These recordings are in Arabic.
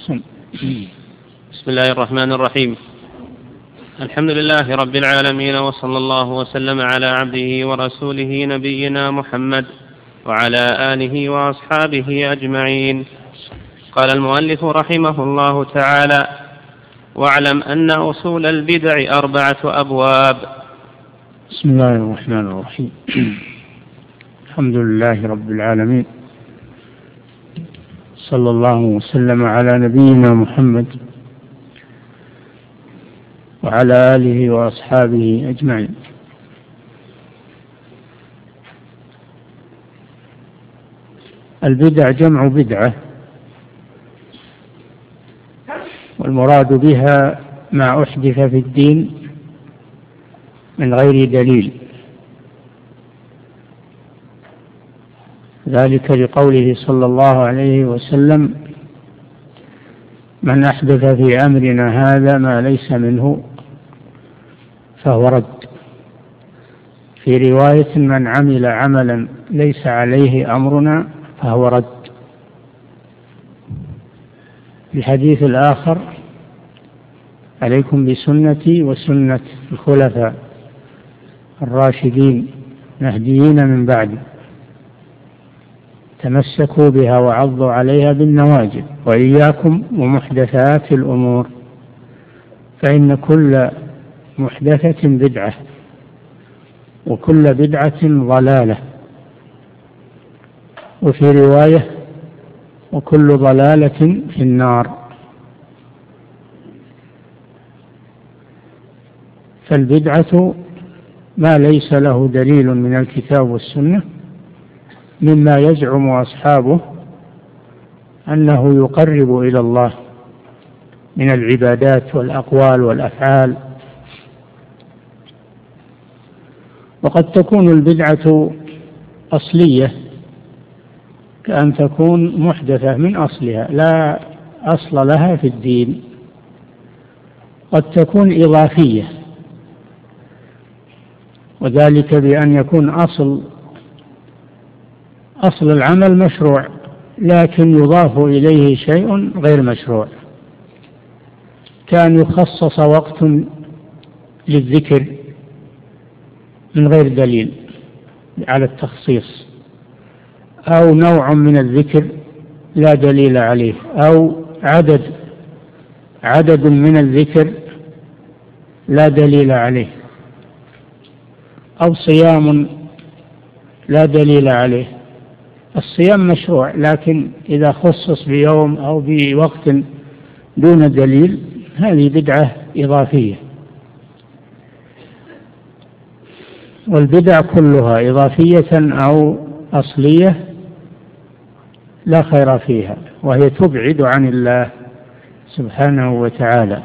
بسم الله الرحمن الرحيم. الحمد لله رب العالمين، وصلى الله وسلم على عبده ورسوله نبينا محمد وعلى آله وأصحابه أجمعين. قال المؤلف رحمه الله تعالى: واعلم أن أصول البدع 4 أبواب. بسم الله الرحمن الرحيم. الحمد لله رب العالمين، صلى الله وسلم على نبينا محمد وعلى آله وأصحابه أجمعين. البدع جمع بدعة، والمراد بها ما أحدث في الدين من غير دليل، ذلك لقوله صلى الله عليه وسلم: من أحدث في أمرنا هذا ما ليس منه فهو رد. في رواية: من عمل عملا ليس عليه أمرنا فهو رد. في الحديث الآخر: عليكم بسنتي وسنة الخلفاء الراشدين المهديين من بعدي، تمسكوا بها وعضوا عليها بالنواجذ، وإياكم ومحدثات الأمور، فإن كل محدثة بدعة وكل بدعة ضلالة. وفي رواية: وكل ضلالة في النار. فالبدعة ما ليس له دليل من الكتاب والسنة، مما يزعم أصحابه أنه يقرب إلى الله من العبادات والأقوال والأفعال. وقد تكون البدعة أصلية، كأن تكون محدثة من أصلها لا أصل لها في الدين. قد تكون إضافية، وذلك بأن يكون أصل العمل مشروع، لكن يضاف إليه شيء غير مشروع، كان يخصص وقت للذكر من غير دليل على التخصيص، أو نوع من الذكر لا دليل عليه، أو عدد من الذكر لا دليل عليه، أو صيام لا دليل عليه. الصيام مشروع، لكن إذا خصص بيوم أو بوقت دون دليل هذه بدعة إضافية. والبدع كلها إضافية أو أصلية لا خير فيها، وهي تبعد عن الله سبحانه وتعالى،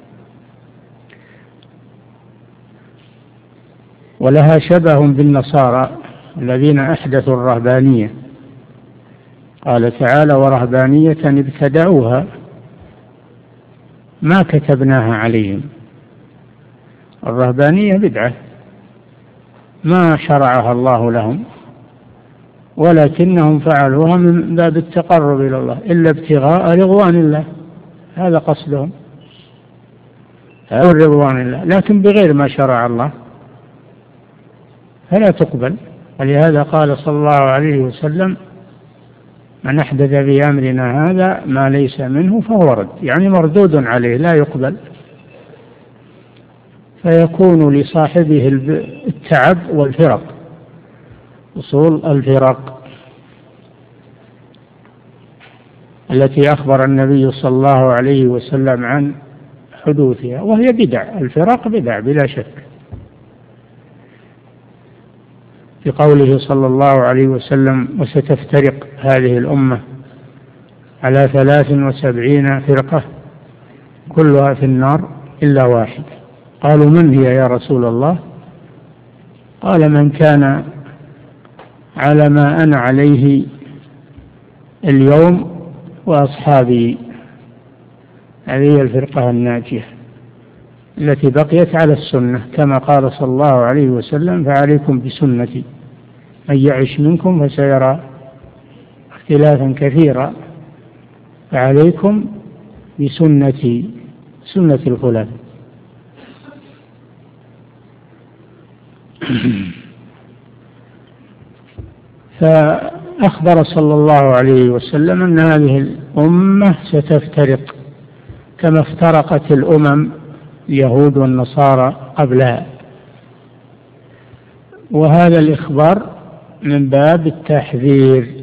ولها شبه بالنصارى الذين أحدثوا الرهبانية. قال تعالى: ورهبانية ابتدعوها ما كتبناها عليهم. الرهبانية بدعة ما شرعها الله لهم، ولكنهم فعلوها من باب التقرب إلى الله، إلا ابتغاء رضوان الله، هذا قصدهم، رضوان الله، لكن بغير ما شرع الله فلا تقبل. ولهذا قال صلى الله عليه وسلم: من أحدث في أمرنا هذا ما ليس منه فهو رد، يعني مردود عليه لا يقبل، فيكون لصاحبه التعب والفرق، أصول الفرق التي أخبر النبي صلى الله عليه وسلم عن حدوثها، وهي بدع. الفرق بدع بلا شك، في قوله صلى الله عليه وسلم: وستفترق هذه الأمة على 73 فرقة كلها في النار إلا واحد. قالوا: من هي يا رسول الله؟ قال: من كان على ما أنا عليه اليوم وأصحابي. هذه هي الفرقة الناجية التي بقيت على السنة، كما قال صلى الله عليه وسلم: فعليكم بسنتي، من يعش منكم فسيرى اختلافا كثيرا، فعليكم بسنتي، سنة الخلفاء. فأخبر صلى الله عليه وسلم أن هذه الأمة ستفترق كما افترقت الأمم اليهود والنصارى قبلها، وهذا الإخبار من باب التحذير،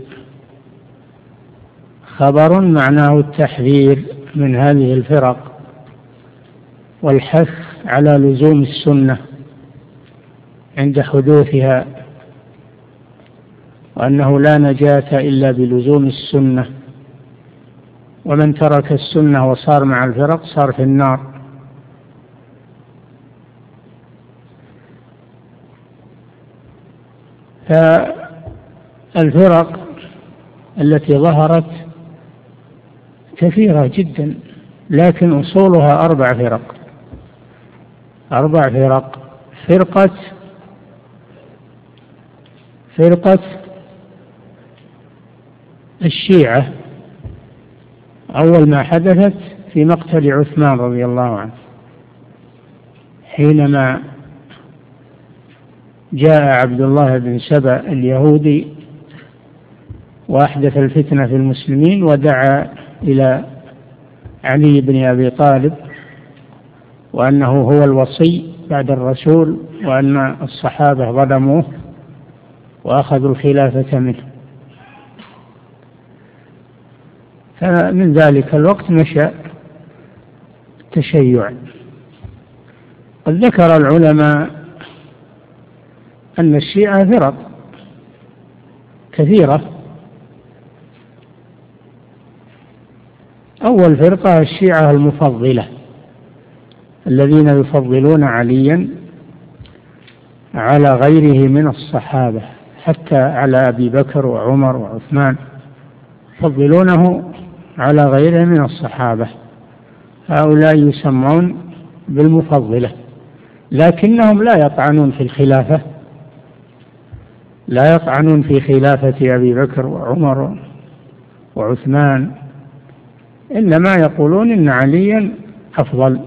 خبر معناه التحذير من هذه الفرق والحث على لزوم السنة عند حدوثها، وأنه لا نجاة إلا بلزوم السنة، ومن ترك السنة وصار مع الفرق صار في النار. فالفرق التي ظهرت كثيرة جدا، لكن أصولها 4 فرق. 4 فرق: فرقة الشيعة أول ما حدثت في مقتل عثمان رضي الله عنه، حينما جاء عبد الله بن سبأ اليهودي وأحدث الفتنة في المسلمين ودعا إلى علي بن أبي طالب وأنه هو الوصي بعد الرسول، وأن الصحابة ظلموه وأخذوا الخلافة منه. فمن ذلك الوقت نشأ التشيع. قد ذكر العلماء أن الشيعة فرق كثيرة. أول فرقة الشيعة المفضلة، الذين يفضلون عليا على غيره من الصحابة، حتى على أبي بكر وعمر وعثمان، يفضلونه على غيره من الصحابة. هؤلاء يسمون بالمفضلة، لكنهم لا يطعنون في الخلافة، لا يطعنون في خلافة أبي بكر وعمر وعثمان، إنما يقولون إن عليا أفضل،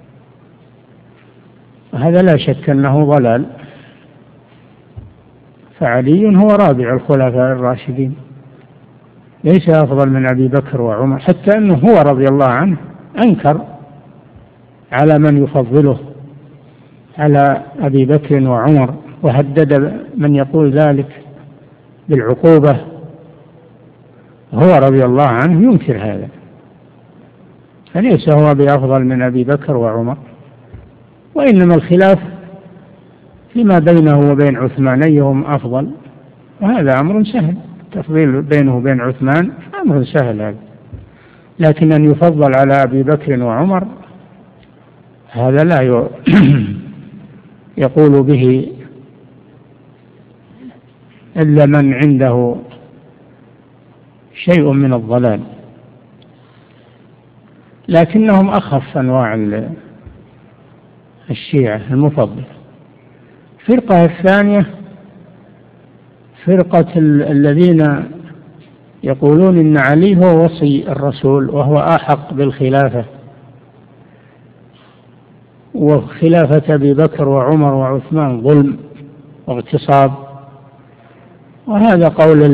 وهذا لا شك أنه ضلال، فعلي هو رابع الخلفاء الراشدين، ليس أفضل من أبي بكر وعمر، حتى أنه هو رضي الله عنه أنكر على من يفضله على أبي بكر وعمر، وهدد من يقول ذلك بالعقوبة، هو رضي الله عنه ينكر هذا، فليس هو بأفضل من أبي بكر وعمر، وإنما الخلاف فيما بينه وبين عثمان أيهم أفضل، وهذا أمر سهل، التفضيل بينه وبين عثمان أمر سهل هذا، لكن أن يفضل على أبي بكر وعمر هذا لا يقول به إلا من عنده شيء من الضلال، لكنهم أخف أنواع الشيعة المفضل. الفرقة الثانية فرقة الذين يقولون إن علي هو وصي الرسول وهو أحق بالخلافة، وخلافة أبي بكر وعمر وعثمان ظلم واغتصاب، وهذا قول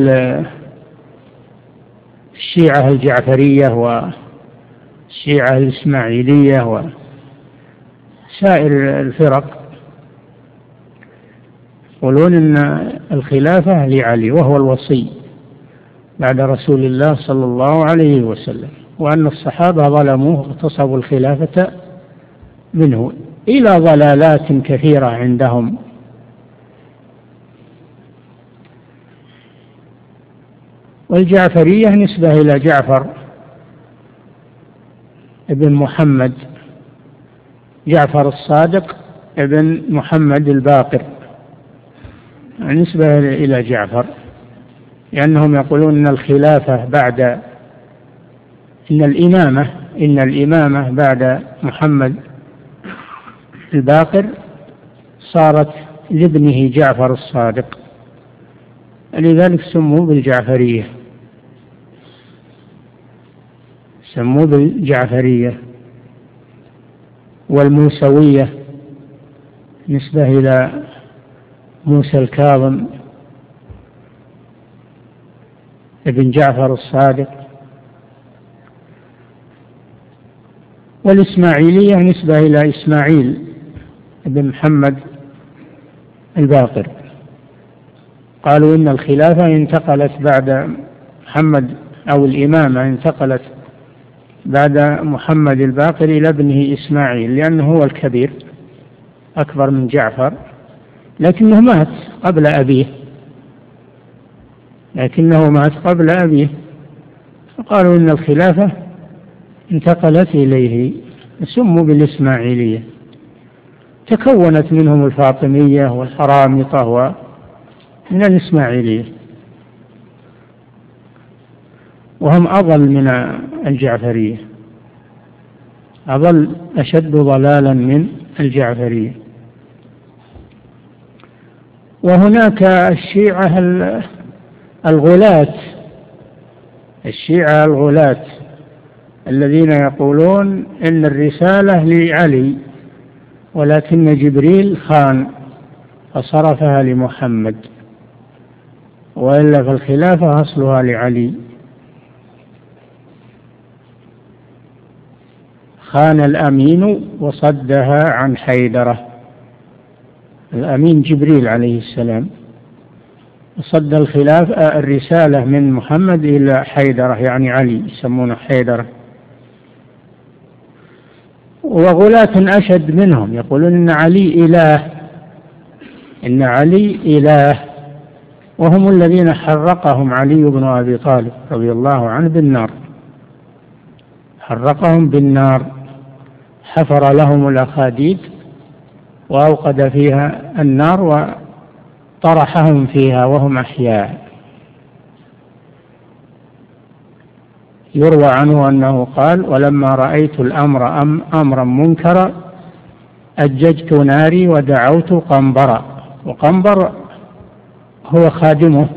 الشيعة الجعفرية والشيعة الإسماعيلية وسائر الفرق، يقولون إن الخلافة لعلي وهو الوصي بعد رسول الله صلى الله عليه وسلم، وأن الصحابة ظلموه واغتصبوا الخلافة منه، إلى ضلالات كثيرة عندهم. والجعفرية نسبة إلى جعفر ابن محمد، جعفر الصادق ابن محمد الباقر، نسبة إلى جعفر، لأنهم يقولون أن الخلافة بعد إن الإمامة بعد محمد الباقر صارت لابنه جعفر الصادق، لذلك سموا بالجعفرية. سموه بالجعفرية. والموسوية نسبة إلى موسى الكاظم ابن جعفر الصادق. والإسماعيلية نسبة إلى إسماعيل ابن محمد الباقر. قالوا إن الخلافة انتقلت بعد محمد، أو الإمامة انتقلت بعد محمد الباقر إلى ابنه إسماعيل، لأنه هو الكبير أكبر من جعفر، لكنه مات قبل أبيه، فقالوا إن الخلافة انتقلت إليه، سموا بالإسماعيلية. تكونت منهم الفاطمية والحرامطة من الإسماعيلية، وهم أضل من الجعفرية، أضل أشد ضلالا من الجعفرية. وهناك الشيعة الغلاة الذين يقولون إن الرسالة لعلي، ولكن جبريل خان فصرفها لمحمد، وإلا فالخلافة أصلها لعلي. خان الأمين وصدها عن حيدرة، الأمين جبريل عليه السلام، وصد الرسالة من محمد إلى حيدرة، يعني علي، يسمونه حيدرة. وغلاة أشد منهم يقولون إن علي إله، وهم الذين حرقهم علي بن أبي طالب رضي الله عنه بالنار، حرقهم بالنار، حفر لهم الأخاديد وأوقد فيها النار وطرحهم فيها وهم أحياء. يروى عنه أنه قال: ولما رأيت الأمر أمرا منكرا أججت ناري ودعوت قنبرا. وقنبر هو خادمه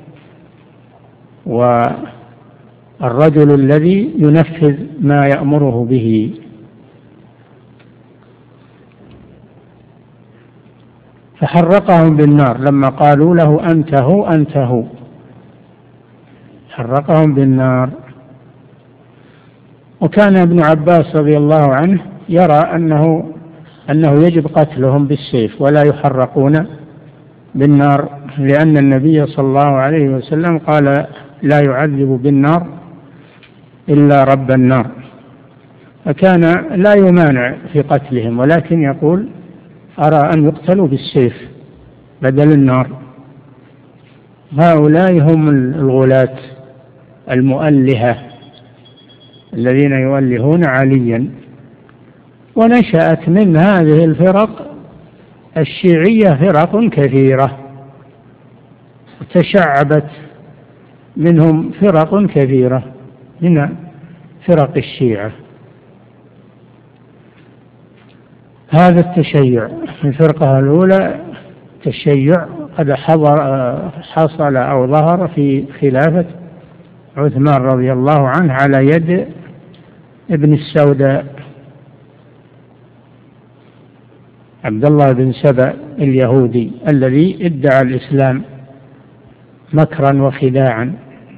والرجل الذي ينفذ ما يأمره به. فحرقهم بالنار لما قالوا له أنت هو، حرقهم بالنار. وكان ابن عباس رضي الله عنه يرى أنه يجب قتلهم بالسيف ولا يحرقون بالنار، لأن النبي صلى الله عليه وسلم قال: لا يعذب بالنار إلا رب النار. فكان لا يمانع في قتلهم، ولكن يقول: أرى أن يقتلوا بالسيف بدل النار. هؤلاء هم الغلاة المؤلهة الذين يؤلهون عليا. ونشأت من هذه الفرق الشيعية فرق كثيرة، وتشعبت منهم فرق كثيرة من فرق الشيعة. هذا التشيع، الفرقة الأولى تشيع قد حصل أو ظهر في خلافة عثمان رضي الله عنه على يد ابن السوداء عبد الله بن سبأ اليهودي الذي ادعى الإسلام مكرا وخداعا.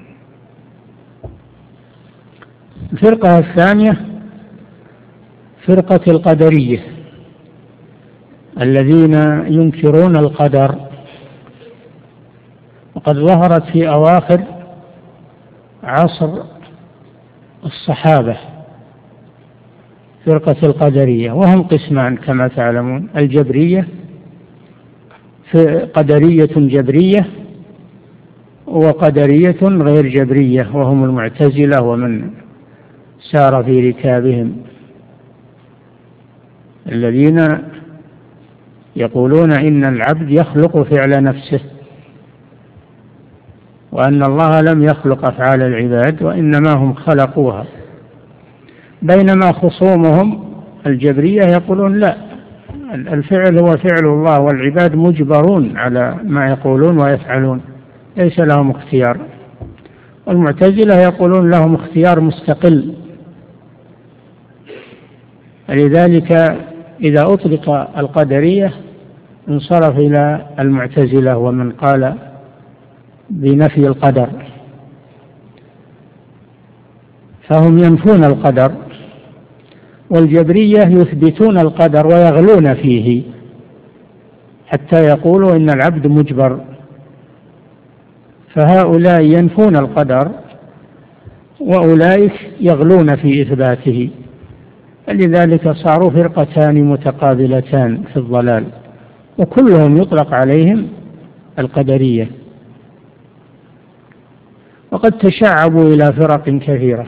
الفرقة الثانية فرقة القدرية الذين ينكرون القدر، وقد ظهرت في أواخر عصر الصحابة فرقة القدرية، وهم قسمان كما تعلمون: الجبرية، قدرية جبرية، وقدرية غير جبرية وهم المعتزلة ومن سار في ركابهم، الذين يقولون إن العبد يخلق فعل نفسه، وأن الله لم يخلق أفعال العباد وإنما هم خلقوها. بينما خصومهم الجبرية يقولون لا، الفعل هو فعل الله والعباد مجبرون على ما يقولون ويفعلون، ليس لهم اختيار. والمعتزلة يقولون لهم اختيار مستقل لذلك إذا أطلق القدرية انصرف إلى المعتزلة ومن قال بنفي القدر، فهم ينفون القدر، والجبرية يثبتون القدر ويغلون فيه حتى يقولوا إن العبد مجبر، فهؤلاء ينفون القدر وأولئك يغلون في إثباته، لذلك صاروا فرقتان متقابلتان في الضلال، وكلهم يطلق عليهم القدرية، وقد تشعبوا إلى فرق كثيرة.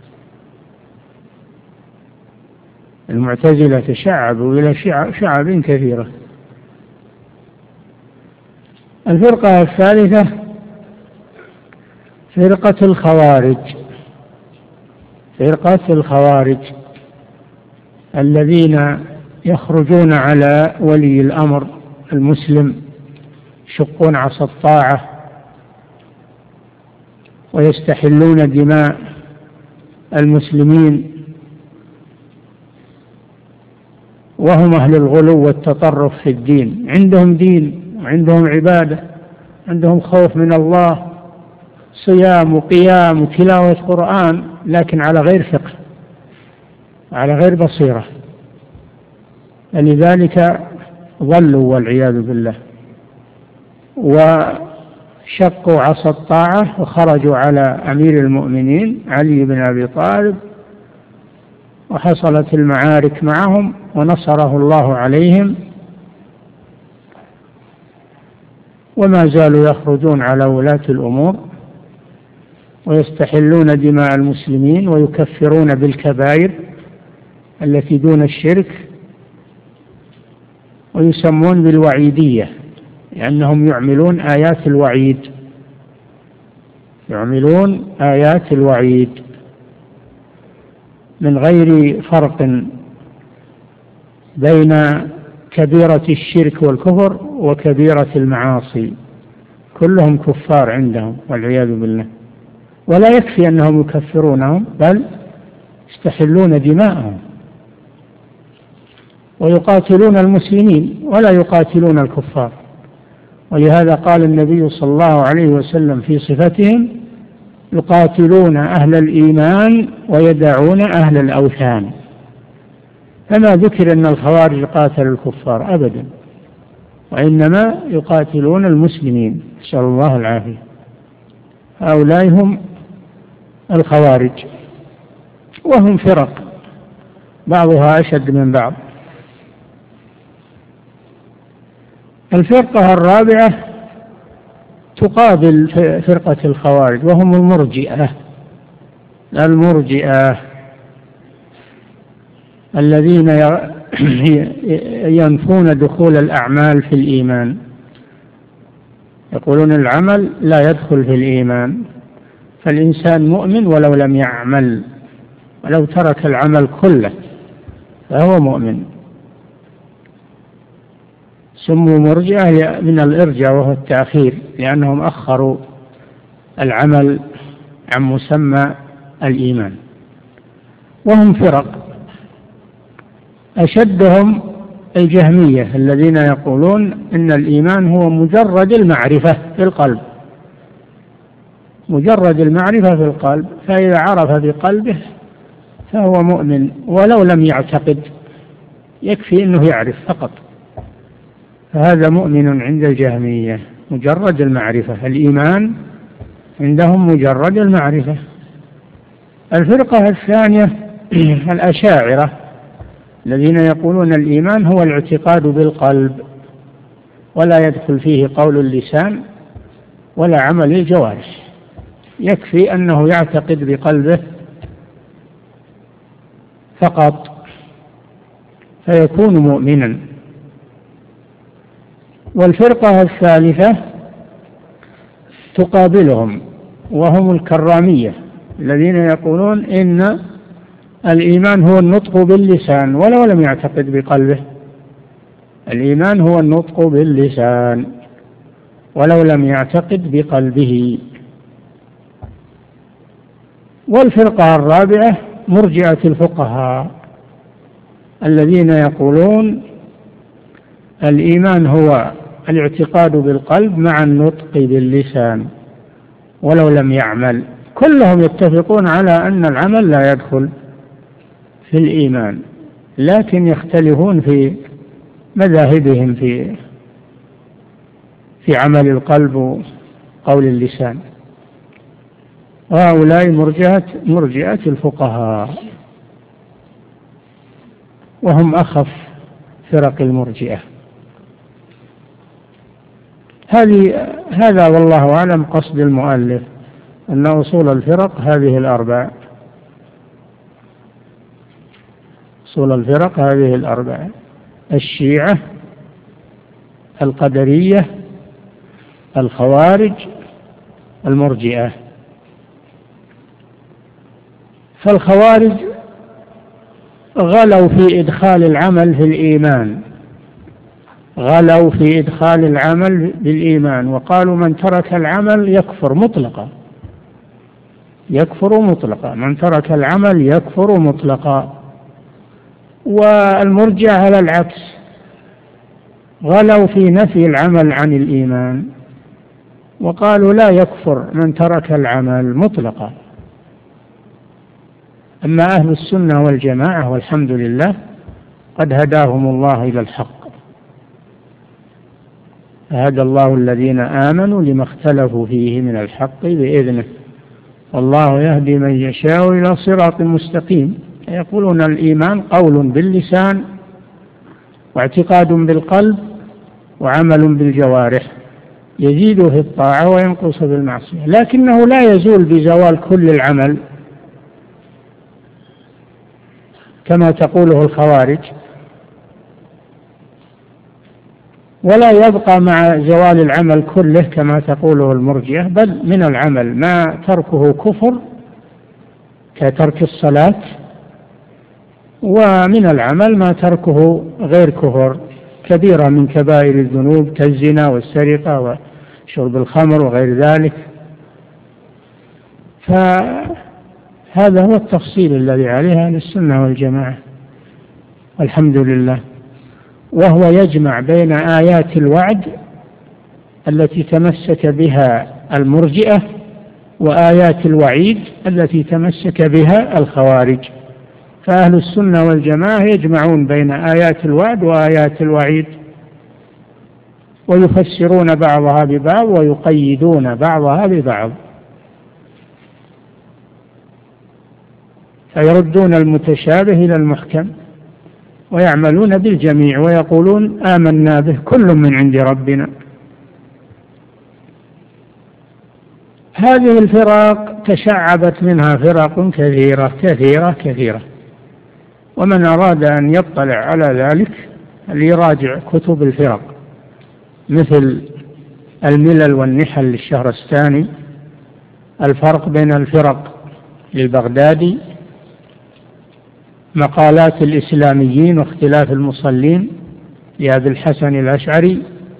المعتزلة تشعبوا إلى شعب كثيرة. الفرقة الثالثة فرقة الخوارج. فرقة الخوارج الذين يخرجون على ولي الأمر المسلم، يشقون عصا الطاعة ويستحلون دماء المسلمين، وهم أهل الغلو والتطرف في الدين، عندهم دين وعندهم عبادة، عندهم خوف من الله، صيام وقيام وتلاوة قرآن، لكن على غير فقه، على غير بصيرة، لذلك ضلوا والعياذ بالله، وشقوا عصا الطاعة وخرجوا على أمير المؤمنين علي بن أبي طالب، وحصلت المعارك معهم ونصره الله عليهم، وما زالوا يخرجون على ولاة الأمور ويستحلون دماء المسلمين ويكفرون بالكبائر التي دون الشرك، ويسمون بالوعيدية لأنهم يعملون آيات الوعيد، يعملون آيات الوعيد من غير فرق بين كبيرة الشرك والكفر وكبيرة المعاصي، كلهم كفار عندهم والعياذ بالله. ولا يكفي أنهم يكفرونهم، بل يستحلون دماءهم ويقاتلون المسلمين ولا يقاتلون الكفار. ولهذا قال النبي صلى الله عليه وسلم في صفتهم: يقاتلون أهل الإيمان ويدعون أهل الأوثان. فما ذكر أن الخوارج قاتلوا الكفار أبدا، وإنما يقاتلون المسلمين، نسأل الله العافية. هؤلاء هم الخوارج، وهم فرق بعضها أشد من بعض. الفرقة الرابعة تقابل فرقة الخوارج، وهم المرجئة. المرجئة الذين ينفون دخول الأعمال في الإيمان، يقولون العمل لا يدخل في الإيمان، فالإنسان مؤمن ولو لم يعمل، ولو ترك العمل كله فهو مؤمن. سموا مرجئة من الإرجاء وهو التأخير، لأنهم أخروا العمل عن مسمى الإيمان. وهم فرق، أشدهم الجهمية الذين يقولون إن الإيمان هو مجرد المعرفة في القلب، مجرد المعرفة في القلب، فإذا عرف بقلبه فهو مؤمن ولو لم يعتقد، يكفي أنه يعرف فقط، فهذا مؤمن عند الجهمية، مجرد المعرفة. الإيمان عندهم مجرد المعرفة. الفرقة الثانية الأشاعرة الذين يقولون الإيمان هو الاعتقاد بالقلب ولا يدخل فيه قول اللسان ولا عمل الجوارح، يكفي أنه يعتقد بقلبه فقط فيكون مؤمنا. والفرقة الثالثة تقابلهم، وهم الكرامية الذين يقولون إن الإيمان هو النطق باللسان ولو لم يعتقد بقلبه. الإيمان هو النطق باللسان ولو لم يعتقد بقلبه. والفرقة الرابعة مرجئة الفقهاء الذين يقولون الإيمان هو الاعتقاد بالقلب مع النطق باللسان ولو لم يعمل، كلهم يتفقون على أن العمل لا يدخل في الإيمان، لكن يختلفون في مذاهبهم في عمل القلب وقول اللسان. وهؤلاء مرجئة الفقهاء، وهم أخف فرق المرجئة. هذا والله أعلم قصد المؤلف، أن أصول الفرق هذه الأربع. أصول الفرق هذه الأربع: الشيعة، القدرية، الخوارج، المرجئة. فالخوارج غلوا في إدخال العمل في الإيمان، غلوا في إدخال العمل بالإيمان، وقالوا من ترك العمل يكفر مطلقا، يكفر مطلقا، من ترك العمل يكفر مطلقا. والمرجئة على العكس، غلوا في نفي العمل عن الإيمان، وقالوا لا يكفر من ترك العمل مطلقا. أما أهل السنة والجماعة والحمد لله قد هداهم الله إلى الحق، هدى الله الذين آمنوا لما اختلفوا فيه من الحق بإذنه، والله يهدي من يشاء إلى صراط مستقيم. يقولون الإيمان قول باللسان واعتقاد بالقلب وعمل بالجوارح، يزيد في الطاعة وينقص في المعصية، لكنه لا يزول بزوال كل العمل كما تقوله الخوارج، ولا يبقى مع زوال العمل كله كما تقوله المرجئة، بل من العمل ما تركه كفر كترك الصلاة، ومن العمل ما تركه غير كفر كبيرة من كبائر الذنوب كالزنا والسرقة وشرب الخمر وغير ذلك. فهذا هو التفصيل الذي عليه أهل السنة والجماعة والحمد لله، وهو يجمع بين آيات الوعد التي تمسك بها المرجئة وآيات الوعيد التي تمسك بها الخوارج. فأهل السنة والجماعة يجمعون بين آيات الوعد وآيات الوعيد، ويفسرون بعضها ببعض ويقيدون بعضها ببعض، فيردون المتشابه إلى المحكم ويعملون بالجميع ويقولون آمنا به كل من عند ربنا. هذه الفرق تشعبت منها فرق كثيرة كثيرة كثيرة، ومن أراد أن يطلع على ذلك ليراجع كتب الفرق مثل الملل والنحل للشهرستاني، الفرق بين الفرق للبغدادي، مقالات الإسلاميين واختلاف المصلين لأبي الحسن الأشعري،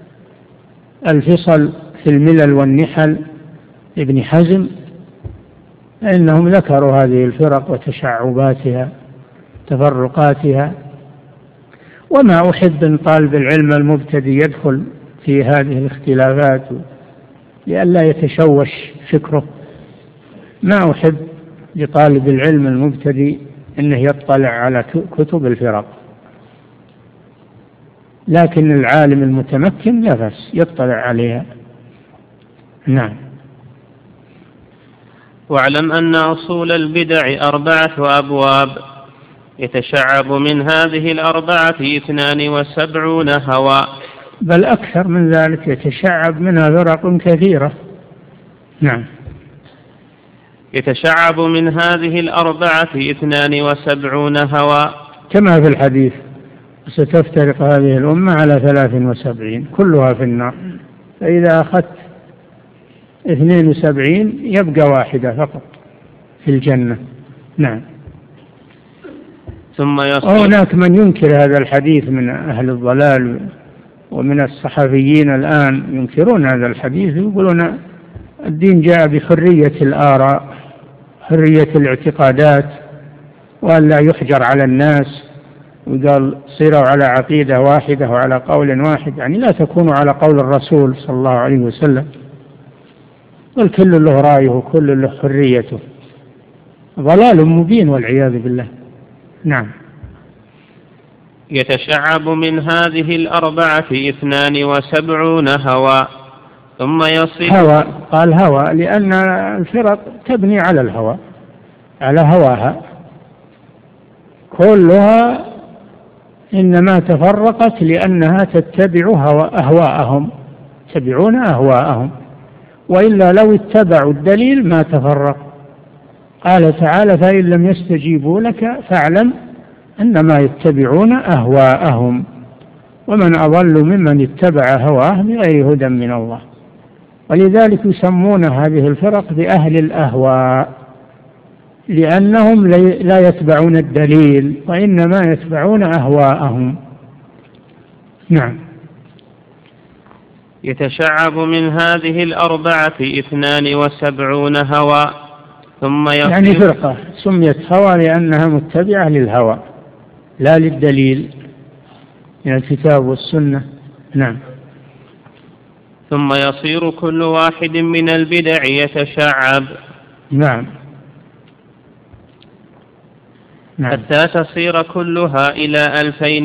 الفصل في الملل والنحل ابن حزم، إنهم ذكروا هذه الفرق وتشعباتها تفرقاتها. وما أحب أن طالب العلم المبتدئ يدخل في هذه الاختلافات لئلا يتشوش فكره، ما أحب لطالب العلم المبتدئ أنه يطلع على كتب الفرق، لكن العالم المتمكن لا بأس يطلع عليها. نعم. واعلم أن أصول البدع 4 أبواب، يتشعب من هذه 4 72 هوى، بل أكثر من ذلك، يتشعب منها فرق كثيرة. نعم. يتشعب من هذه 4 72 هوى، كما في الحديث ستفترق هذه الأمة على 73 كلها في النار، فإذا أخذت 72 يبقى واحدة فقط في الجنة. نعم. ثم هناك من ينكر هذا الحديث من أهل الضلال ومن الصحفيين الآن ينكرون هذا الحديث، يقولون الدين جاء بحرية الآراء، حرية الاعتقادات، وأن لا يحجر على الناس، وقال صيروا على عقيدة واحدة وعلى قول واحد، يعني لا تكونوا على قول الرسول صلى الله عليه وسلم، والكل له رأيه وكل له حريته، ضلال مبين والعياذ بالله. نعم. يتشعب من هذه الأربعة 72 هوى ثم يصير هوى، قال هوى لأن الفرق تبني على الهوى، على هواها، كلها إنما تفرقت لأنها تتبع أهواءهم، يتبعون أهواءهم، وإلا لو اتبعوا الدليل ما تفرق. قال تعالى: فإن لم يستجيبوا لك فاعلم أنما يتبعون أهواءهم، ومن أضل ممن اتبع هواه بغير هدى من الله. ولذلك يسمون هذه الفرق بأهل الأهواء، لأنهم لا يتبعون الدليل وإنما يتبعون أهواءهم. نعم. يتشعب من هذه الأربعة 72 هوى ثم يصير، يعني فرقة سميت هوى لأنها متبعة للهوى لا للدليل من الكتاب والسنة. نعم. ثم يصير كل واحد من البدع يتشعب. نعم. حتى تصير كلها إلى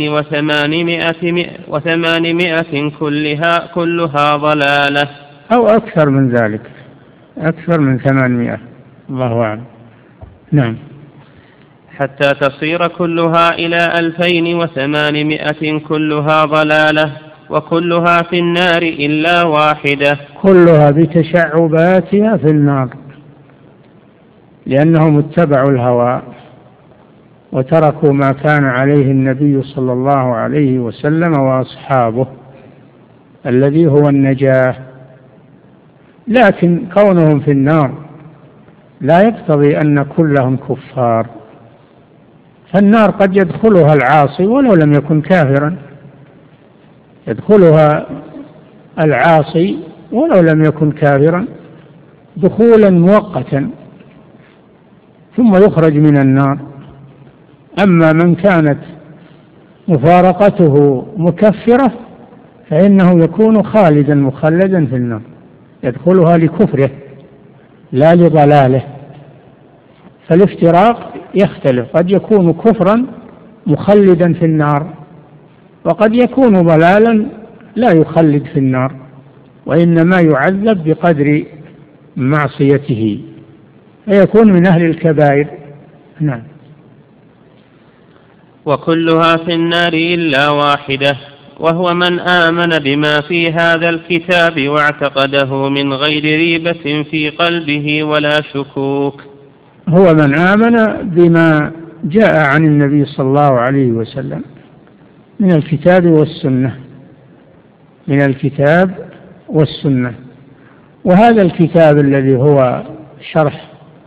2800 كلها ضلالة، أو أكثر من ذلك، أكثر من 800، الله أعلم. نعم. حتى تصير كلها إلى 2800 كلها ضلالة، وكلها في النار إلا واحدة، كلها بتشعباتها في النار، لأنهم اتبعوا الهوى وتركوا ما كان عليه النبي صلى الله عليه وسلم وأصحابه الذي هو النجاة. لكن كونهم في النار لا يقتضي أن كلهم كفار، فالنار قد يدخلها العاصي ولو لم يكن كافرا، يدخلها العاصي ولو لم يكن كافرا دخولا مؤقتا ثم يخرج من النار. أما من كانت مفارقته مكفرة فإنه يكون خالدا مخلدا في النار، يدخلها لكفره لا لضلاله. فالافتراق يختلف، قد يكون كفرا مخلدا في النار، وقد يكون ضلالا لا يخلد في النار وإنما يعذب بقدر معصيته فيكون من أهل الكبائر. نعم. وكلها في النار إلا واحدة، وهو من آمن بما في هذا الكتاب واعتقده من غير ريبة في قلبه ولا شكوك. هو من آمن بما جاء عن النبي صلى الله عليه وسلم من الكتاب والسنة، من الكتاب والسنة. وهذا الكتاب الذي هو شرح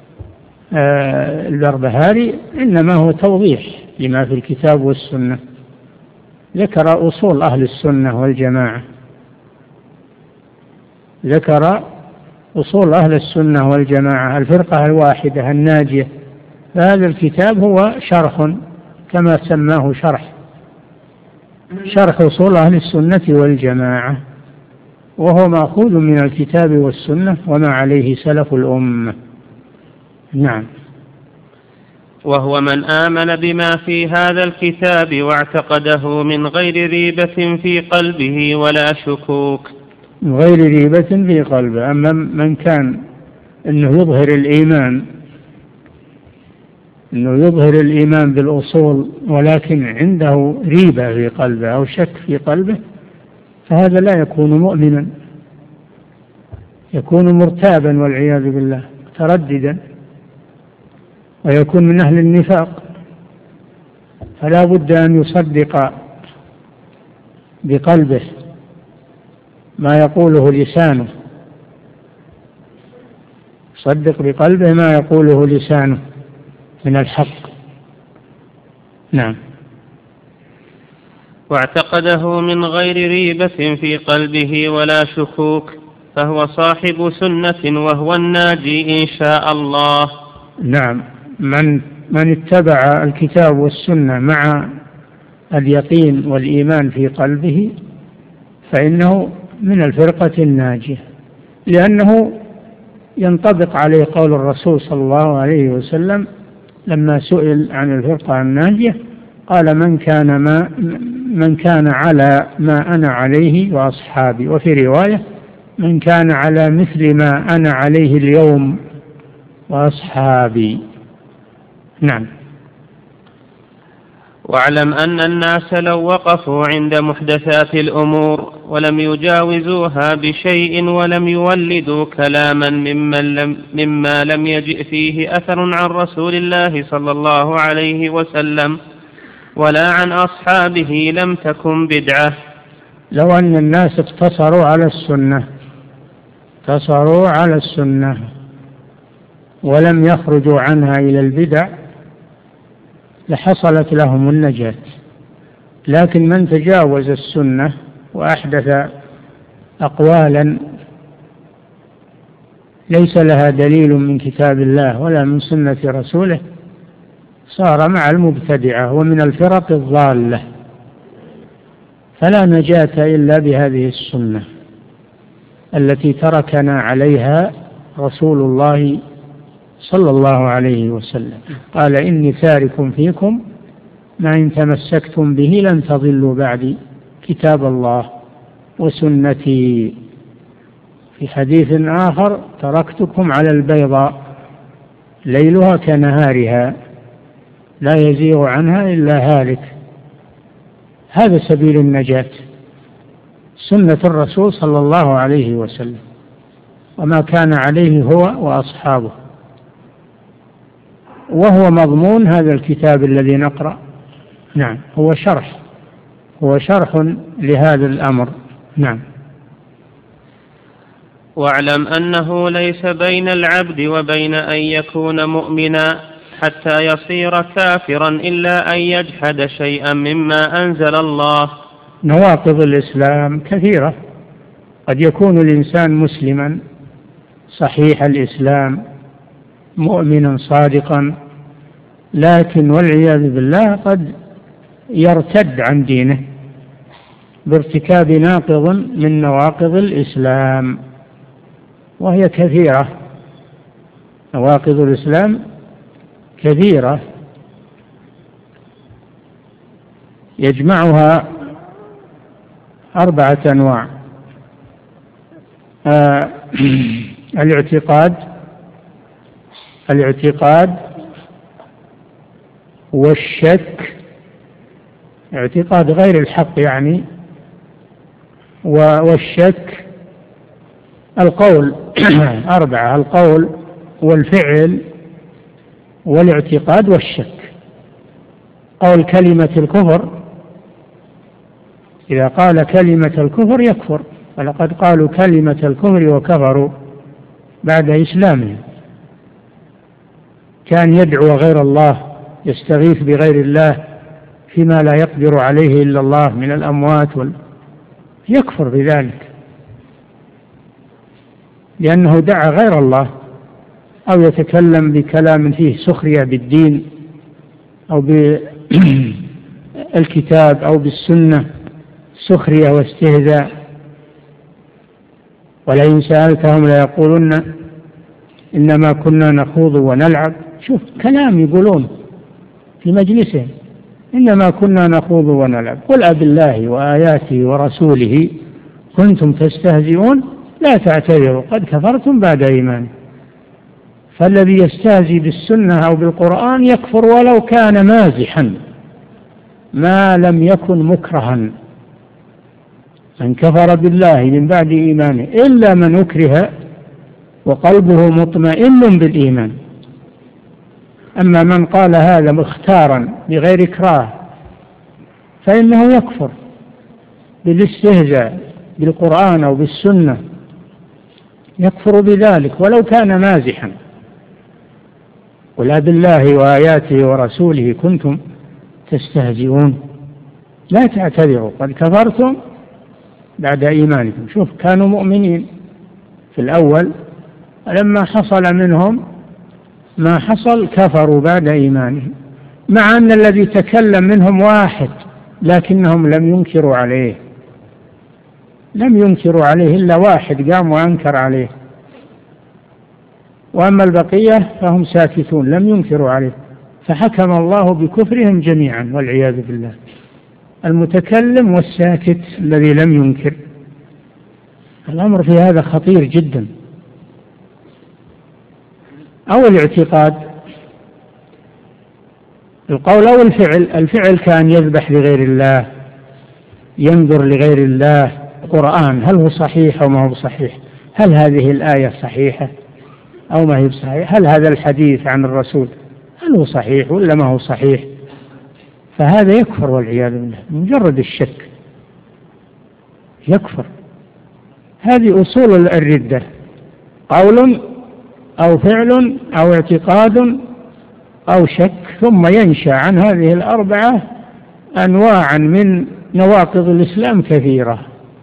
البربهاري إنما هو توضيح لما في الكتاب والسنة، ذكر أصول أهل السنة والجماعة، ذكر أصول أهل السنة والجماعة، الفرقة الواحدة الناجية. فهذا الكتاب هو شرح كما سماه شرح أصول أهل السنة والجماعة، وهو مأخوذ من الكتاب والسنة وما عليه سلف الأمة. نعم. وهو من آمن بما في هذا الكتاب واعتقده من غير ريبة في قلبه ولا شكوك، من غير ريبة في قلبه. أما من كان إنه يظهر الإيمان، إنه يظهر الإيمان بالأصول ولكن عنده ريبة في قلبه أو شك في قلبه، فهذا لا يكون مؤمنا، يكون مرتابا والعياذ بالله، مترددا، ويكون من أهل النفاق. فلا بد أن يصدق بقلبه ما يقوله لسانه، يصدق بقلبه ما يقوله لسانه من الحق. نعم. واعتقده من غير ريبة في قلبه ولا شكوك، فهو صاحب سنة وهو الناجي إن شاء الله. نعم. من اتبع الكتاب والسنة مع اليقين والإيمان في قلبه فإنه من الفرقة الناجية، لأنه ينطبق عليه قول الرسول صلى الله عليه وسلم لما سئل عن الفرقة الناجية قال: من كان على ما أنا عليه وأصحابي، وفي رواية: من كان على مثل ما أنا عليه اليوم وأصحابي. نعم. واعلم أن الناس لو وقفوا عند محدثات الأمور ولم يجاوزوها بشيء ولم يولدوا كلاما مما لم يجئ فيه أثر عن رسول الله صلى الله عليه وسلم ولا عن أصحابه لم تكن بدعة. لو أن الناس اقتصروا على السنة ولم يخرجوا عنها إلى البدع لحصلت لهم النجاة، لكن من تجاوز السنة وأحدث أقوالا ليس لها دليل من كتاب الله ولا من سنة رسوله صار مع المبتدعة ومن الفرق الضالة، فلا نجاة إلا بهذه السنة التي تركنا عليها رسول الله صلى الله عليه وسلم. قال: إني تارك فيكم ما إن تمسكتم به لن تضلوا بعدي كتاب الله وسنتي. في حديث آخر: تركتكم على البيضاء ليلها كنهارها لا يزيغ عنها إلا هالك. هذا سبيل النجاة، سنة الرسول صلى الله عليه وسلم وما كان عليه هو وأصحابه، وهو مضمون هذا الكتاب الذي نقرأ. نعم، هو شرح لهذا الأمر. نعم. واعلم أنه ليس بين العبد وبين أن يكون مؤمنا حتى يصير كافرا إلا أن يجحد شيئا مما أنزل الله. نواقض الإسلام كثيرة، قد يكون الإنسان مسلما صحيح الإسلام مؤمنا صادقا، لكن والعياذ بالله قد يرتد عن دينه بارتكاب ناقض من نواقض الإسلام، وهي كثيرة. نواقض الإسلام كثيرة يجمعها 4 أنواع: الاعتقاد والشك، اعتقاد غير الحق يعني، والشك، القول 4: القول والفعل والاعتقاد والشك. قول كلمة الكفر، إذا قال كلمة الكفر يكفر، ولقد قالوا كلمة الكفر وكفروا بعد إسلامهم. كان يدعو غير الله، يستغيث بغير الله فيما لا يقدر عليه إلا الله من الأموات يكفر بذلك، لأنه دعا غير الله، أو يتكلم بكلام فيه سخرية بالدين أو بالكتاب أو بالسنة، سخرية واستهزاء. ولئن سألتهم ليقولن إنما كنا نخوض ونلعب. شوف كلام يقولون في مجلسهم: إنما كنا نخوض ونلعب. قل أبالله وآياته ورسوله كنتم تستهزئون لا تعتذروا قد كفرتم بعد إيمانكم. فالذي يستهزئ بالسنة أو بالقرآن يكفر ولو كان مازحا ما لم يكن مكرها. من كفر بالله من بعد إيمانه إلا من أكره وقلبه مطمئن بالإيمان. أما من قال هذا مختارا بغير إكراه فإنه يكفر بالاستهزاء بالقرآن أو بالسنة، يكفر بذلك ولو كان مازحا. قل بالله وآياته ورسوله كنتم تستهزئون لا تعتذروا قد كفرتم بعد إيمانكم. شوف كانوا مؤمنين في الأول، لما حصل منهم ما حصل كفروا بعد إيمانهم، مع أن الذي تكلم منهم واحد لكنهم لم ينكروا عليه، لم ينكروا عليه إلا واحد قام وأنكر عليه، وأما البقية فهم ساكتون لم ينكروا عليه، فحكم الله بكفرهم جميعا والعياذ بالله، المتكلم والساكت الذي لم ينكر. الأمر في هذا خطير جدا. أو الاعتقاد، القول أو الفعل كان يذبح لغير الله، ينظر لغير الله. القرآن هل هو صحيح أو ما هو صحيح؟ هل هذه الآية صحيحة أو ما هي صحيحة؟ هل هذا الحديث عن الرسول هل هو صحيح ولا ما هو صحيح؟ فهذا يكفر والعياذ بالله، مجرد الشك يكفر. هذه أصول الردة، قول أو فعل أو اعتقاد أو شك، ثم ينشأ عن هذه الأربعة أنواعا من نواقض الإسلام كثيرة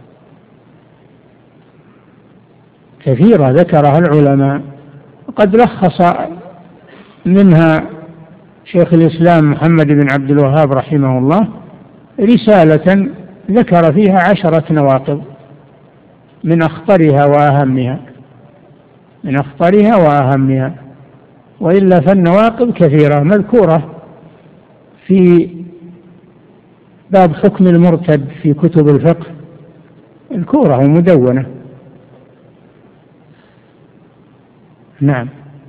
كثيرة ذكرها العلماء، وقد لخص منها شيخ الإسلام محمد بن عبد الوهاب رحمه الله رسالة ذكر فيها 10 نواقض من أخطرها وأهمها، وإلا فالنواقض كثيرة مذكورة في باب حكم المرتد في كتب الفقه، مذكورة ومدونة. نعم.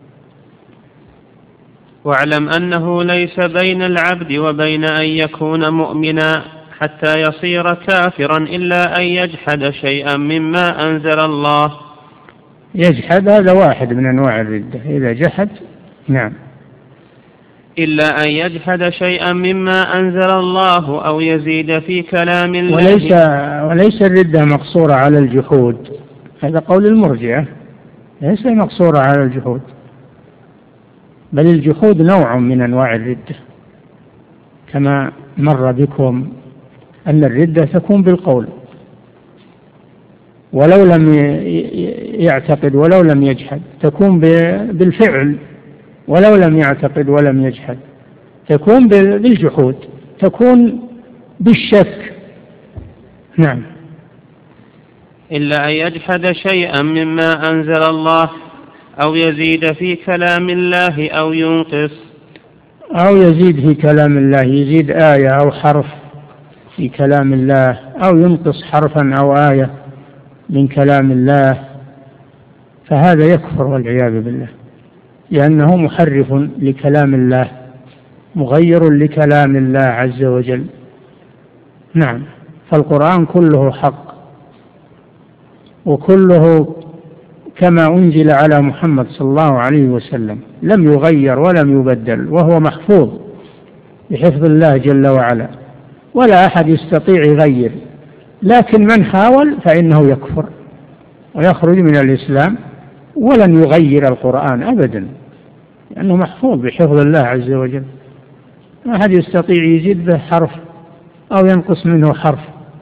واعلم أنه ليس بين العبد وبين أن يكون مؤمنا حتى يصير كافرا إلا أن يجحد شيئا مما أنزل الله. يجحد هذا واحد من أنواع الردة إذا جحد. نعم. إلا أن يجحد شيئا مما أنزل الله أو يزيد في كلام الله. وليس الردة مقصورة على الجحود، هذا قول المرجئة، ليس مقصورة على الجحود، بل الجحود نوع من أنواع الردة، كما مر بكم أن الردة تكون بالقول ولو لم يعتقد ولو لم يجحد، تكون بالفعل ولو لم يعتقد ولم يجحد، تكون بالجحود، تكون بالشك. نعم. إلا أن يجحد شيئا مما أنزل الله أو يزيد في كلام الله أو ينقص. أو يزيد في كلام الله، يزيد آية أو حرف في كلام الله، أو ينقص حرفا أو آية من كلام الله، فهذا يكفر والعياذ بالله، لأنه محرف لكلام الله، مغير لكلام الله عز وجل. نعم. فالقرآن كله حق، وكله كما أنزل على محمد صلى الله عليه وسلم، لم يغير ولم يبدل، وهو محفوظ بحفظ الله جل وعلا، ولا أحد يستطيع يغير، لكن من حاول فإنه يكفر ويخرج من الإسلام، ولن يغير القرآن أبدا، لأنه محفوظ بحفظ الله عز وجل، ما أحد يستطيع يزيد به حرف أو ينقص منه حرف،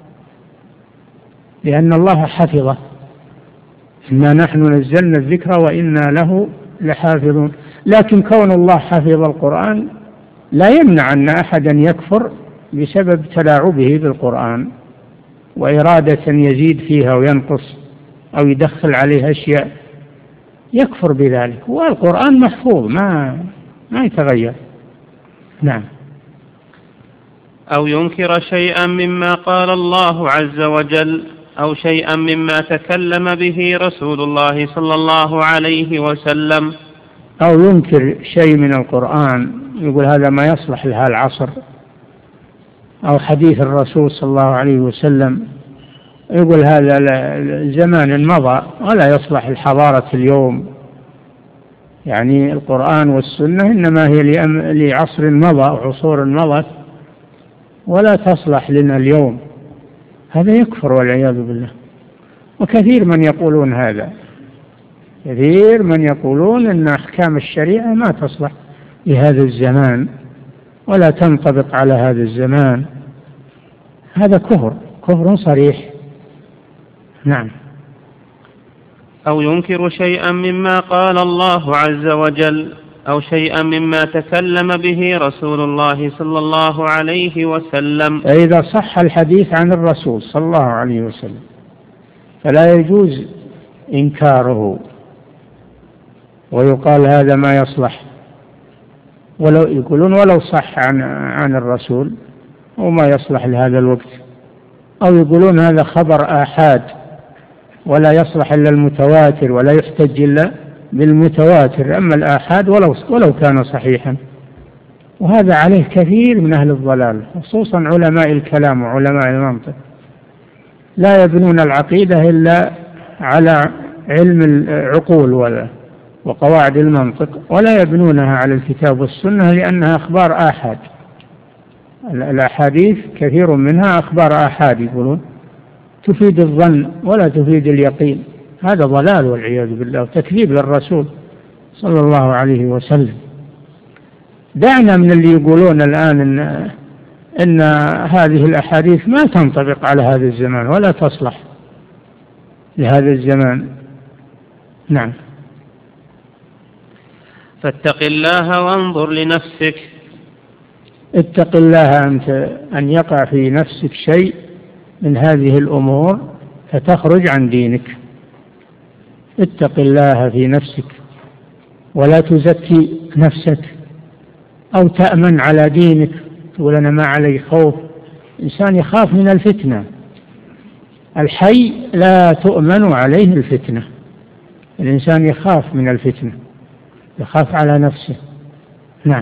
لأن الله حفظه. إنا نحن نزلنا الذكر وإنا له لحافظون. لكن كون الله حفظ القرآن لا يمنع أن أحدا يكفر بسبب تلاعبه بالقرآن وإرادة يزيد فيها وينقص أو يدخل عليها أشياء، يكفر بذلك، والقرآن محفوظ ما يتغير. نعم. أو ينكر شيئا مما قال الله عز وجل أو شيئا مما تكلم به رسول الله صلى الله عليه وسلم. أو ينكر شيء من القرآن، يقول هذا ما يصلح لها العصر، أو حديث الرسول صلى الله عليه وسلم، يقول هذا زمان مضى ولا يصلح الحضارة اليوم، يعني القرآن والسنة إنما هي لعصر مضى وعصور مضت ولا تصلح لنا اليوم. هذا يكفر والعياذ بالله. وكثير من يقولون هذا، كثير من يقولون أن أحكام الشريعة ما تصلح لهذا الزمان ولا تنطبق على هذا الزمان، هذا كفر صريح. نعم. أو ينكر شيئا مما قال الله عز وجل أو شيئا مما تكلم به رسول الله صلى الله عليه وسلم. فإذا صح الحديث عن الرسول صلى الله عليه وسلم فلا يجوز إنكاره ويقال هذا ما يصلح، ولو يقولون ولو صح عن الرسول وما يصلح لهذا الوقت، أو يقولون هذا خبر آحاد ولا يصلح إلا المتواتر ولا يحتج إلا بالمتواتر، أما الآحاد ولو كان صحيحا. وهذا عليه كثير من أهل الضلال خصوصا علماء الكلام وعلماء المنطق، لا يبنون العقيدة إلا على علم العقول وقواعد المنطق، ولا يبنونها على الكتاب والسنة لأنها أخبار آحاد. الأحاديث كثير منها أخبار آحاد يقولون تفيد الظن ولا تفيد اليقين، هذا ضلال والعياذ بالله وتكذيب للرسول صلى الله عليه وسلم. دعنا من اللي يقولون الآن إن هذه الأحاديث ما تنطبق على هذا الزمان ولا تصلح لهذا الزمان. نعم. فاتق الله وانظر لنفسك. اتق الله أن يقع في نفسك شيء من هذه الأمور فتخرج عن دينك. اتق الله في نفسك ولا تزكي نفسك أو تأمن على دينك تقول أنا ما علي خوف. الإنسان يخاف من الفتنة، الحي لا تؤمن عليه الفتنة، الإنسان يخاف من الفتنة، يخاف على نفسه. نعم.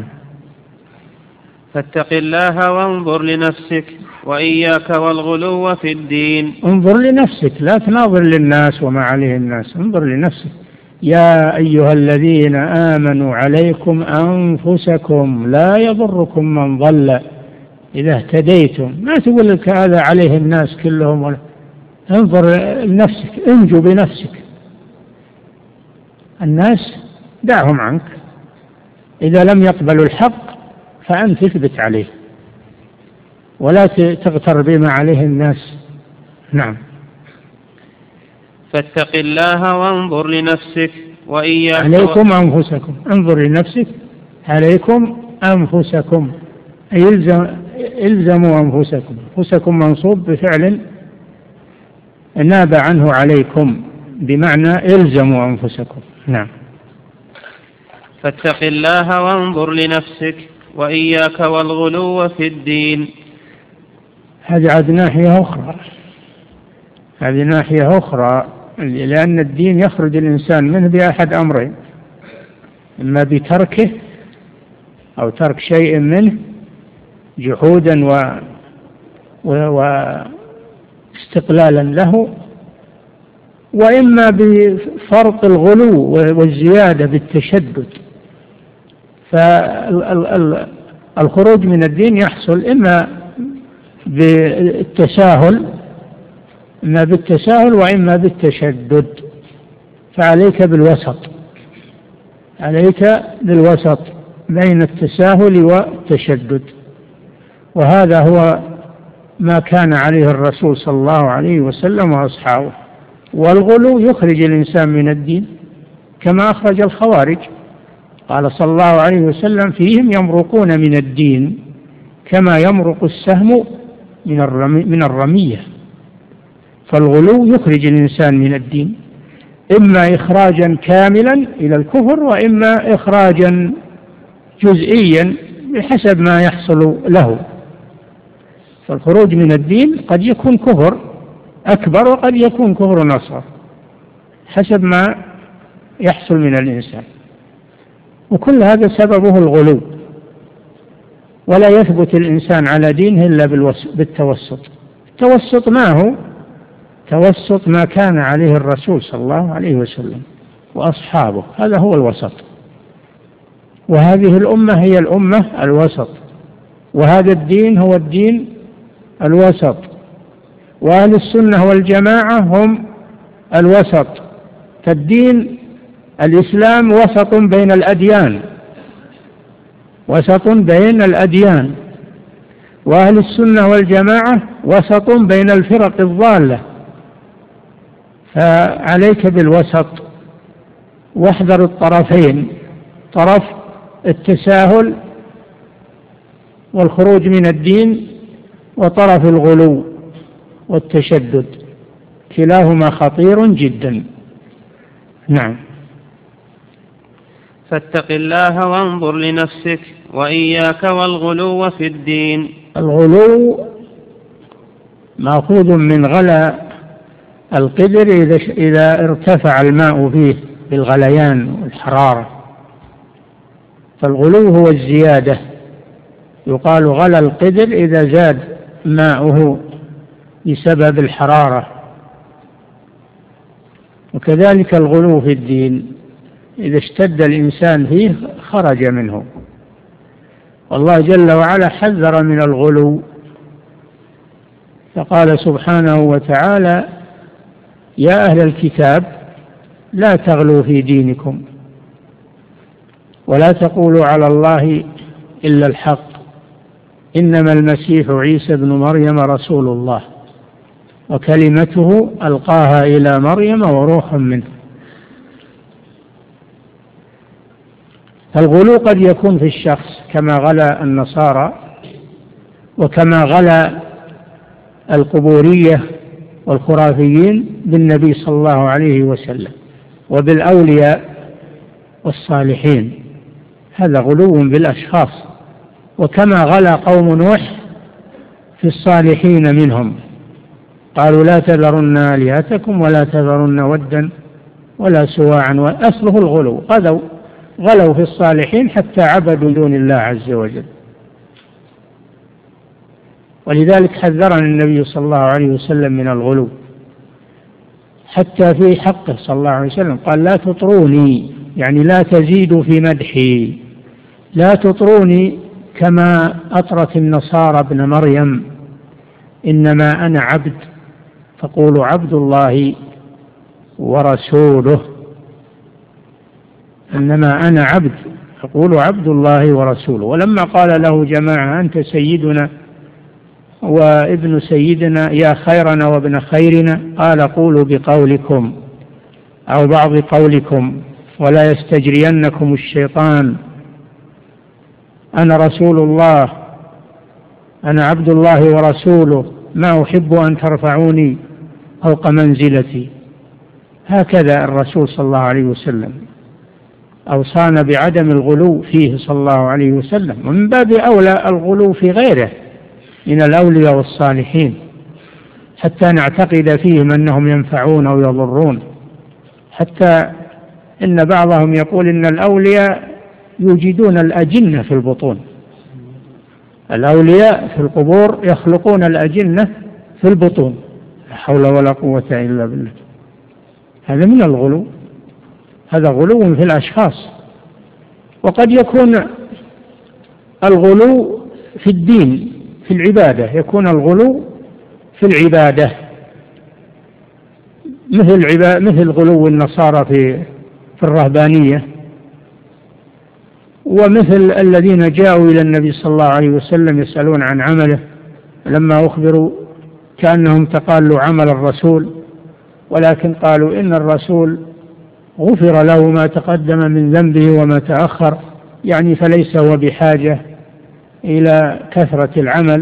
فاتق الله وانظر لنفسك وإياك والغلو في الدين. انظر لنفسك، لا تناظر للناس وما عليه الناس، انظر لنفسك. يا أيها الذين آمنوا عليكم أنفسكم لا يضركم من ضل إذا اهتديتم. ما تقول لك هذا عليه الناس كلهم ولا. انظر لنفسك، انجو بنفسك، الناس دعهم عنك، إذا لم يقبلوا الحق فأنت تثبت عليه ولا تغتر بما عليه الناس. نعم. فاتق الله وانظر لنفسك وإياك. عليكم أنفسكم، انظر لنفسك، عليكم أنفسكم أي الزموا أنفسكم. أنفسكم منصوب بفعل ناب عنه عليكم بمعنى الزموا أنفسكم. نعم. فاتق الله وانظر لنفسك وإياك والغلو في الدين. هذه عاد ناحية أخرى، هذه ناحية أخرى، لأن الدين يخرج الإنسان منه بأحد أمرين: إما بتركه أو ترك شيء منه جحودا واستقلالا له، وإما بفرط الغلو والزيادة بالتشدد. فالخروج من الدين يحصل إما بالتساهل وإما بالتشدد، فعليك بالوسط، عليك بالوسط بين التساهل والتشدد، وهذا هو ما كان عليه الرسول صلى الله عليه وسلم وأصحابه. والغلو يخرج الإنسان من الدين كما أخرج الخوارج، قال صلى الله عليه وسلم: فيهم يمرقون من الدين كما يمرق السهم من الرمية. فالغلو يخرج الإنسان من الدين، إما إخراجا كاملا إلى الكفر وإما إخراجا جزئيا بحسب ما يحصل له. فالخروج من الدين قد يكون كفر أكبر وقد يكون كفر أصغر حسب ما يحصل من الإنسان، وكل هذا سببه الغلو. ولا يثبت الإنسان على دينه إلا بالتوسط. التوسط ما هو؟ توسط ما كان عليه الرسول صلى الله عليه وسلم وأصحابه، هذا هو الوسط. وهذه الأمة هي الأمة الوسط، وهذا الدين هو الدين الوسط، وأهل السنة والجماعة هم الوسط. فالدين الإسلام وسط بين الأديان، وسط بين الأديان، وأهل السنة والجماعة وسط بين الفرق الضالة. فعليك بالوسط، واحذر الطرفين، طرف التساهل والخروج من الدين وطرف الغلو والتشدد، كلاهما خطير جدا. نعم. فاتق الله وانظر لنفسك وإياك والغلو في الدين. الغلو مأخوذ من غلا القدر إذا ارتفع الماء فيه بالغليان والحرارة، فالغلو هو الزيادة، يقال غلى القدر إذا زاد ماؤه بسبب الحرارة. وكذلك الغلو في الدين إذا اشتد الإنسان فيه خرج منه، والله جل وعلا حذر من الغلو، فقال سبحانه وتعالى: يا أهل الكتاب لا تغلوا في دينكم ولا تقولوا على الله إلا الحق، إنما المسيح عيسى ابن مريم رسول الله وكلمته ألقاها إلى مريم وروح منه. الغلو قد يكون في الشخص كما غلا النصارى وكما غلا القبورية والخرافيين بالنبي صلى الله عليه وسلم وبالأولياء والصالحين، هذا غلو بالأشخاص. وكما غلا قوم نوح في الصالحين منهم، قالوا لا تذرن آلهتكم ولا تذرن ودا ولا سواعا، وأصله الغلو، غلوا في الصالحين حتى عبدوا دون الله عز وجل. ولذلك حذرنا النبي صلى الله عليه وسلم من الغلو، حتى في حقه صلى الله عليه وسلم قال: لا تطروني، يعني لا تزيدوا في مدحي، لا تطروني كما أطرت النصارى ابن مريم، إنما أنا عبد فقولوا عبد الله ورسوله، إنما أنا عبد فقولوا عبد الله ورسوله. ولما قال له جماعة: أنت سيدنا وابن سيدنا، يا خيرنا وابن خيرنا، قال: قولوا بقولكم أو بعض قولكم ولا يستجرينكم الشيطان، أنا رسول الله، أنا عبد الله ورسوله، ما أحب أن ترفعوني فوق منزلتي. هكذا الرسول صلى الله عليه وسلم أوصانا بعدم الغلو فيه صلى الله عليه وسلم، ومن باب أولى الغلو في غيره من الأولياء والصالحين، حتى نعتقد فيهم أنهم ينفعون أو يضرون. حتى إن بعضهم يقول إن الأولياء يوجدون الأجنة في البطون، الأولياء في القبور يخلقون الأجنة في البطون، لا حول ولا قوة إلا بالله. هذا من الغلو، هذا غلو في الأشخاص. وقد يكون الغلو في الدين، في العبادة، يكون الغلو في العبادة مثل غلو النصارى في الرهبانية، ومثل الذين جاءوا إلى النبي صلى الله عليه وسلم يسألون عن عمله، لما أخبروا كأنهم تقالوا عمل الرسول، ولكن قالوا إن الرسول غفر له ما تقدم من ذنبه وما تأخر، يعني فليس هو بحاجة إلى كثرة العمل.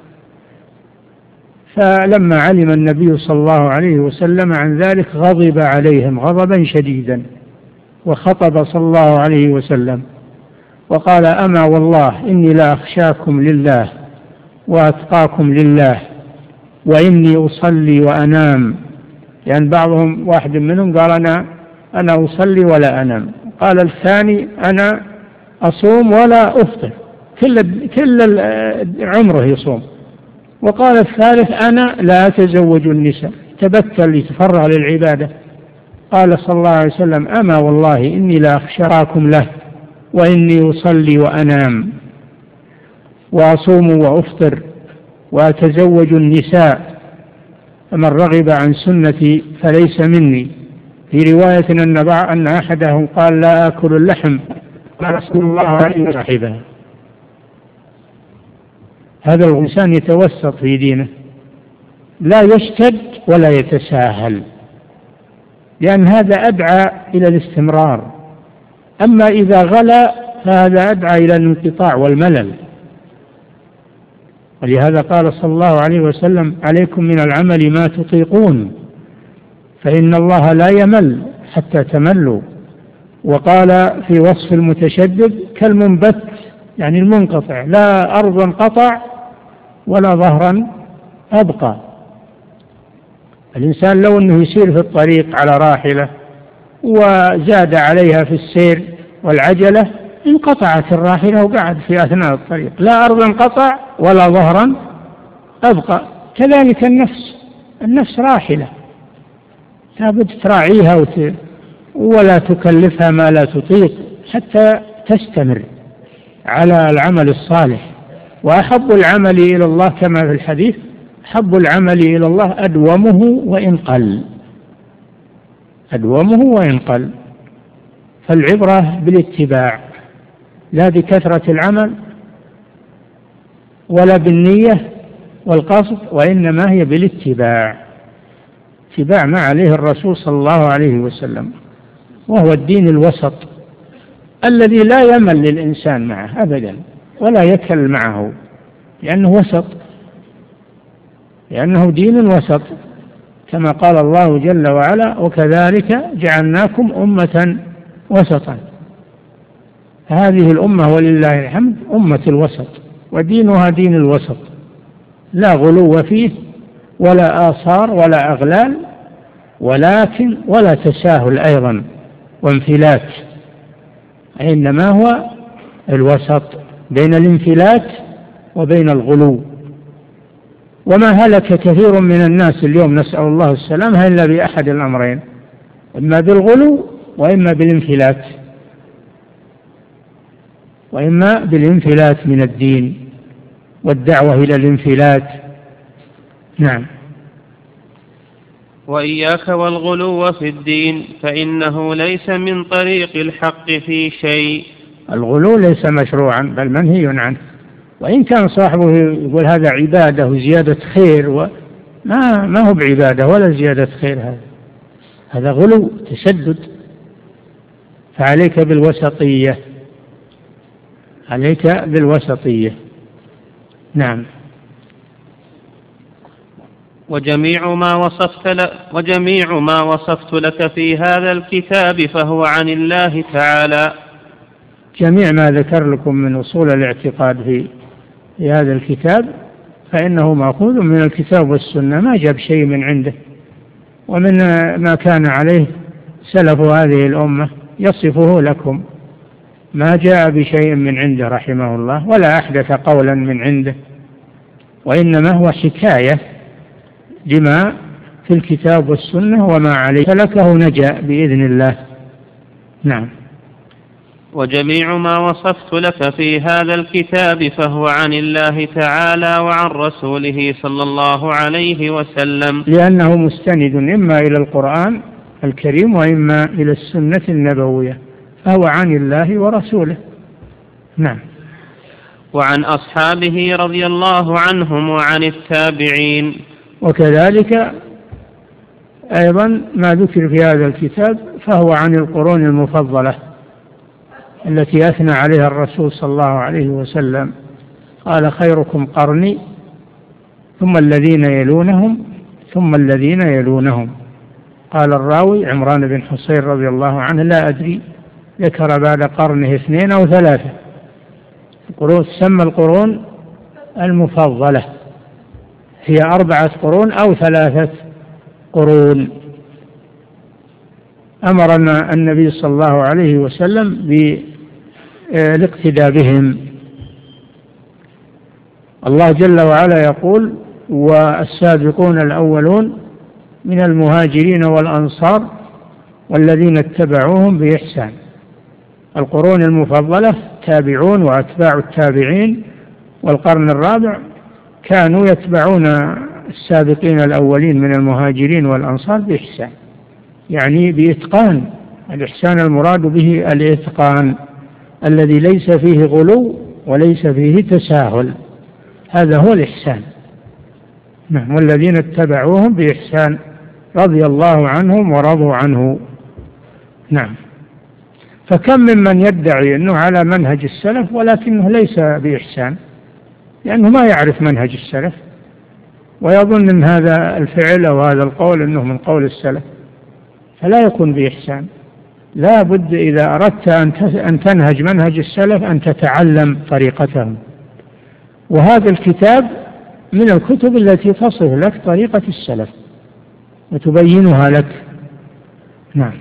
فلما علم النبي صلى الله عليه وسلم عن ذلك غضب عليهم غضبا شديدا، وخطب صلى الله عليه وسلم وقال: أما والله إني لا أخشاكم لله وأتقاكم لله، وإني أصلي وأنام. يعني بعضهم واحد منهم قال: أنا أصلي ولا أنام، قال الثاني: أنا أصوم ولا أفطر، كل عمره يصوم، وقال الثالث: أنا لا أتزوج النساء، تبتل يتفرغ للعبادة. قال صلى الله عليه وسلم: أما والله إني لا أخشاكم له، وإني أصلي وأنام وأصوم وأفطر وأتزوج النساء، فمن رغب عن سنتي فليس مني. في رواية أن أحدهم قال: لا آكل اللحم، قال رسول الله عليه وسلم. هذا الإنسان يتوسط في دينه، لا يشتد ولا يتساهل، لأن هذا أدعى إلى الاستمرار. أما إذا غلا فهذا أدعى إلى الانقطاع والملل. ولهذا قال صلى الله عليه وسلم: عليكم من العمل ما تطيقون فإن الله لا يمل حتى تملوا. وقال في وصف المتشدد: كالمنبت، يعني المنقطع، لا أرضا قطع ولا ظهرا أبقى. الإنسان لو أنه يسير في الطريق على راحلة وزاد عليها في السير والعجلة انقطعت الراحلة وقعد في أثناء الطريق، لا أرضا قطع ولا ظهرا أبقى. كذلك النفس راحلة، لابد تراعيها ولا تكلفها ما لا تطيق حتى تستمر على العمل الصالح. وأحب العمل إلى الله كما في الحديث: أحب العمل إلى الله أدومه وإن قل. أدومه وإن قل. فالعبرة بالاتباع لا بكثرة العمل ولا بالنية والقصد، وإنما هي بالاتباع، اتباع ما عليه الرسول صلى الله عليه وسلم، وهو الدين الوسط الذي لا يمل للإنسان معه أبدا ولا يكل معه، لأنه وسط، لأنه دين وسط، كما قال الله جل وعلا: وكذلك جعلناكم أمة وسطا. هذه الأمة ولله الحمد أمة الوسط، ودينها دين الوسط، لا غلو فيه ولا آثار ولا أغلال، ولكن ولا تساهل أيضا وانفلات، إنما هو الوسط بين الانفلات وبين الغلو. وما هلك كثير من الناس اليوم، نسأل الله السلامة، إلا بأحد الأمرين: إما بالغلو وإما بالانفلات، وإما بالانفلات من الدين والدعوة إلى الانفلات. نعم. وإياك والغلو في الدين فإنه ليس من طريق الحق في شيء. الغلو ليس مشروعا بل منهي عنه، وإن كان صاحبه يقول هذا عبادة وزيادة خير، ما هو بعبادة ولا زيادة خير، هذا غلو تشدد. فعليك بالوسطية، عليك بالوسطية. نعم. وجميع ما وصفت لك في هذا الكتاب فهو عن الله تعالى. جميع ما ذكر لكم من أصول الاعتقاد في هذا الكتاب فإنه مأخوذ من الكتاب والسنة، ما جاب شيء من عنده، ومن ما كان عليه سلف هذه الأمة يصفه لكم، ما جاء بشيء من عنده رحمه الله ولا أحدث قولا من عنده، وإنما هو حكاية لما في الكتاب والسنة وما عليه سلكه نجا بإذن الله. نعم. وجميع ما وصفت لك في هذا الكتاب فهو عن الله تعالى وعن رسوله صلى الله عليه وسلم، لأنه مستند إما إلى القرآن الكريم وإما إلى السنة النبوية، فهو عن الله ورسوله. نعم. وعن أصحابه رضي الله عنهم وعن التابعين. وكذلك أيضا ما ذكر في هذا الكتاب فهو عن القرون المفضلة التي أثنى عليها الرسول صلى الله عليه وسلم، قال: خيركم قرني ثم الذين يلونهم ثم الذين يلونهم. قال الراوي عمران بن حصين رضي الله عنه: لا أدري ذكر بعد قرنه 2 أو 3 قرون، تسمى القرون المفضلة، هي 4 قرون أو 3 قرون. أمرنا النبي صلى الله عليه وسلم بالاقتداء بهم. الله جل وعلا يقول: والسابقون الأولون من المهاجرين والأنصار والذين اتبعوهم بإحسان. القرون المفضلة تابعون وأتباع التابعين، والقرن الرابع كانوا يتبعون السابقين الأولين من المهاجرين والأنصار بإحسان، يعني بإتقان. الإحسان المراد به الإتقان الذي ليس فيه غلو وليس فيه تساهل، هذا هو الإحسان. نعم. والذين اتبعوهم بإحسان رضي الله عنهم ورضوا عنه. نعم. فكم ممن يدعي أنه على منهج السلف ولكنه ليس بإحسان، لأنه ما يعرف منهج السلف ويظن أن هذا الفعل أو هذا القول أنه من قول السلف، فلا يكون بإحسان. لا بد إذا أردت أن تنهج منهج السلف أن تتعلم طريقتهم، وهذا الكتاب من الكتب التي تصف لك طريقة السلف وتبينها لك. نعم.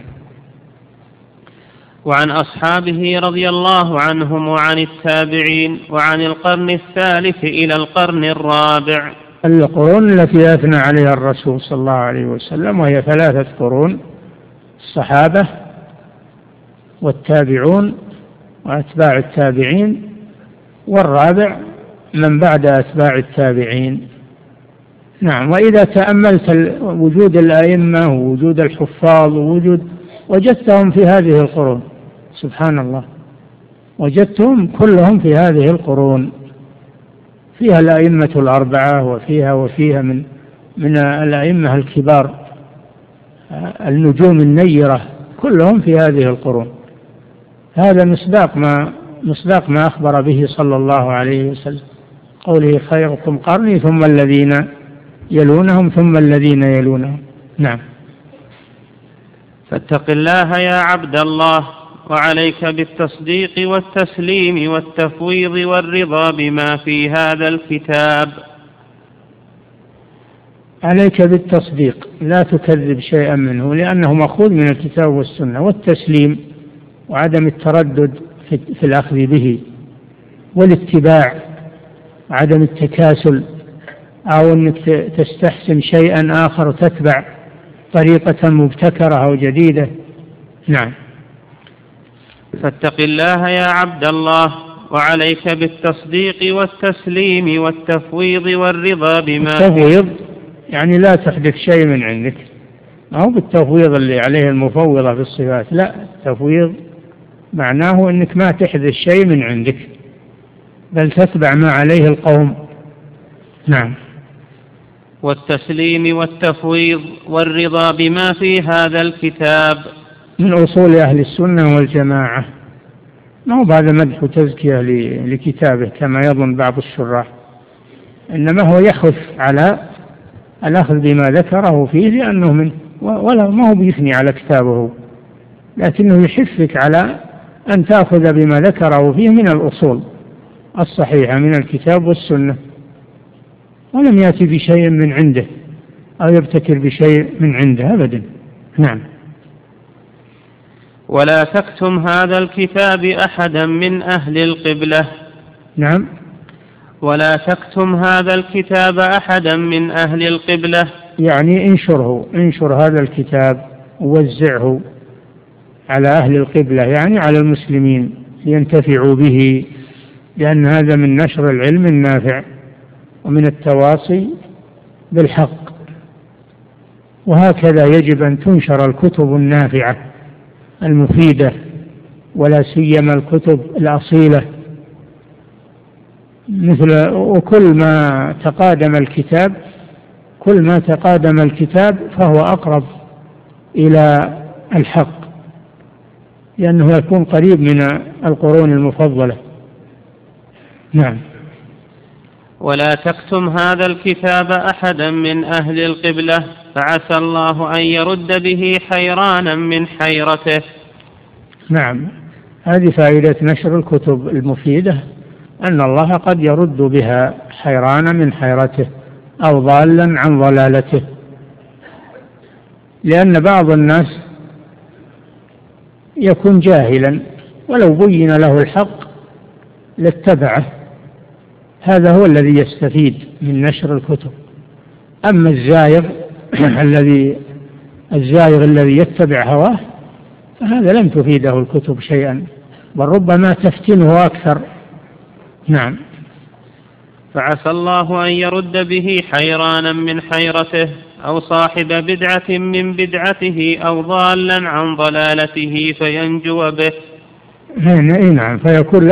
وعن أصحابه رضي الله عنهم وعن التابعين وعن القرن الثالث إلى القرن الرابع. القرون التي أثنى عليها الرسول صلى الله عليه وسلم وهي 3 قرون: الصحابة والتابعون وأتباع التابعين، والرابع من بعد أتباع التابعين. نعم. وإذا تأملت وجود الأئمة ووجود الحفاظ وجدتهم في هذه القرون، سبحان الله، وجدتهم كلهم في هذه القرون، فيها الأئمة 4 وفيها من الأئمة الكبار النجوم النيرة، كلهم في هذه القرون. هذا مصداق ما أخبر به صلى الله عليه وسلم، قوله: خيركم قرني ثم الذين يلونهم ثم الذين يلونهم. نعم. فاتق الله يا عبد الله، وعليك بالتصديق والتسليم والتفويض والرضا بما في هذا الكتاب. عليك بالتصديق، لا تكذب شيئا منه لأنه مأخوذ من الكتاب والسنة، والتسليم وعدم التردد في الأخذ به، والاتباع، عدم التكاسل أو أنك تستحسن شيئا آخر وتتبع طريقة مبتكرة أو جديدة. نعم. فاتق الله يا عبد الله، وعليك بالتصديق والتسليم والتفويض والرضا بما التفويض يعني لا تحدث شيء من عندك، ما هو بالتفويض اللي عليه المفوضة في الصفات، لا، التفويض معناه أنك ما تحدث شيء من عندك بل تتبع ما عليه القوم. نعم. والتسليم والتفويض والرضا بما في هذا الكتاب من أصول أهل السنة والجماعة، ما هو هذا مدح وتزكية لكتابه كما يظن بعض الشراح، إنما هو يحث على الأخذ بما ذكره فيه لأنه منه، ولا ما هو بيثني على كتابه، لكنه يحثك على أن تأخذ بما ذكره فيه من الأصول الصحيحة من الكتاب والسنة، ولم يأتي بشيء من عنده أو يبتكر بشيء من عنده أبدا. نعم. ولا تكتم هذا الكتاب أحدا من أهل القبلة. نعم. ولا تكتم هذا الكتاب أحدا من أهل القبلة، يعني انشر هذا الكتاب ووزعه على أهل القبلة، يعني على المسلمين لينتفعوا به، لأن هذا من نشر العلم النافع ومن التواصي بالحق. وهكذا يجب أن تنشر الكتب النافعة المفيدة، ولا سيما الكتب الأصيلة، وكل ما تقادم الكتاب فهو أقرب إلى الحق، لأنه يكون قريب من القرون المفضلة. نعم. ولا تكتم هذا الكتاب أحدا من أهل القبلة، فعسى الله أن يرد به حيرانا من حيرته. نعم. هذه فائدة نشر الكتب المفيدة، أن الله قد يرد بها حيرانا من حيرته أو ضالا عن ضلالته، لأن بعض الناس يكون جاهلا ولو بين له الحق لاتبعه، هذا هو الذي يستفيد من نشر الكتب. أما الزائغ الذي يتبع هواه فهذا لن تفيده الكتب شيئا، بل ربما تفتنه أكثر. نعم. فعسى الله أن يرد به حيرانا من حيرته، أو صاحب بدعة من بدعته، أو ضالا عن ضلالته فينجو به. نعم. فيكون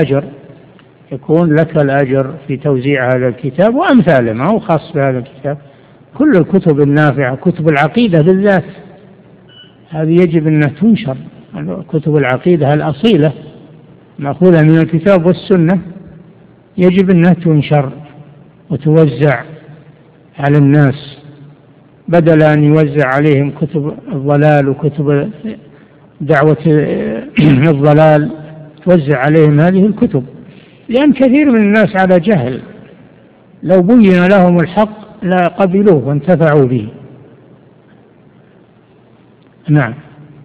لك الأجر في توزيع هذا الكتاب وأمثاله، ما هو خاص بهذا الكتاب، كل الكتب النافعة، كتب العقيدة بالذات، هذه يجب أن تنشر كتب العقيدة الأصيلة مأخوذة من الكتاب والسنة يجب أنها تنشر وتوزع على الناس، بدل أن يوزع عليهم كتب الضلال وكتب دعوة الضلال، توزع عليهم هذه الكتب، لأن كثير من الناس على جهل، لو بين لهم الحق لا قبلوه وانتفعوا به. نعم.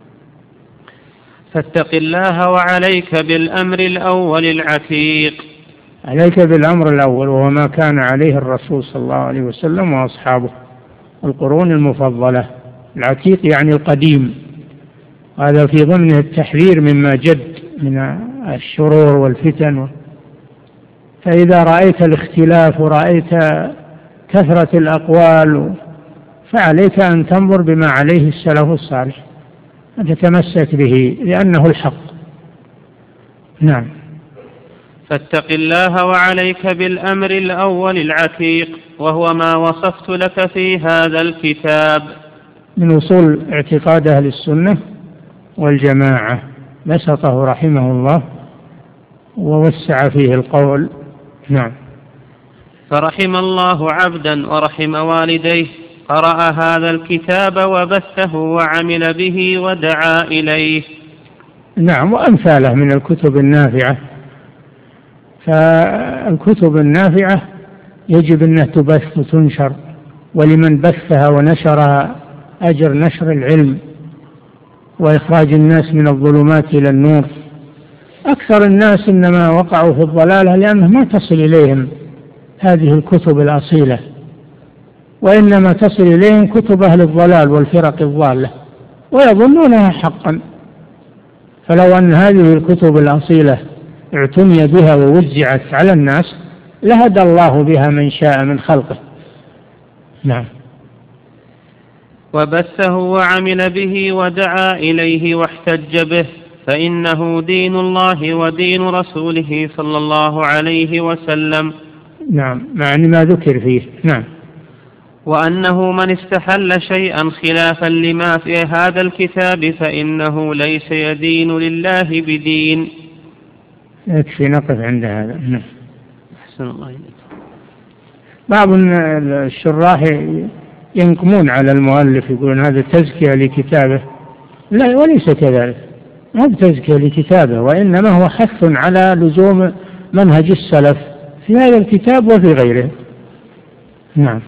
فاتق الله وعليك بالأمر الأول العتيق. عليك بالأمر الأول وهو ما كان عليه الرسول صلى الله عليه وسلم وأصحابه، القرون المفضلة. العتيق يعني القديم، هذا في ضمنه التحذير مما جد من الشرور والفتن. فإذا رأيت الاختلاف ورأيت كثرة الأقوال فعليك أن تنظر بما عليه السلف الصالح أن تتمسك به لأنه الحق. نعم. فاتق الله وعليك بالأمر الأول العتيق، وهو ما وصفت لك في هذا الكتاب. من أصول اعتقاد أهل السنة والجماعة، بسطه رحمه الله ووسع فيه القول. نعم. فرحم الله عبدا ورحم والديه قرأ هذا الكتاب وبثه وعمل به ودعا إليه. نعم، وأمثاله من الكتب النافعة. فالكتب النافعة يجب أنها تبث وتنشر، ولمن بثها ونشرها أجر نشر العلم وإخراج الناس من الظلمات إلى النور. أكثر الناس إنما وقعوا في الضلالة لأنه ما تصل إليهم هذه الكتب الأصيلة، وإنما تصل إليهم كتب أهل الضلال والفرق الضالة ويظنونها حقا. فلو أن هذه الكتب الأصيلة اعتني بها ووزعت على الناس لهدى الله بها من شاء من خلقه. نعم. وبثه وعمل به ودعا إليه واحتج به، فإنه دين الله ودين رسوله صلى الله عليه وسلم. نعم، مع ما ذكر فيه. نعم. وأنه من استحل شيئا خلافا لما في هذا الكتاب فإنه ليس يدين لله بدين. يكفي نقف عند هذا. نعم. أحسن الله إليك. بعض الشراح ينقمون على المؤلف، يقولون هذا تزكية لكتابه. لا، وليس كذلك، ما هو تزكية لكتابه، وإنما هو حث على لزوم منهج السلف في هذا الكتاب وفي غيره. نعم.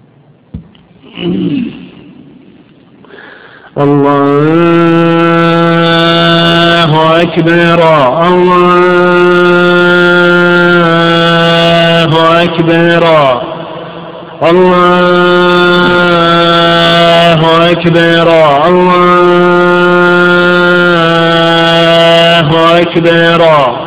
الله أكبر الله أكبر الله أكبر الله أكبر.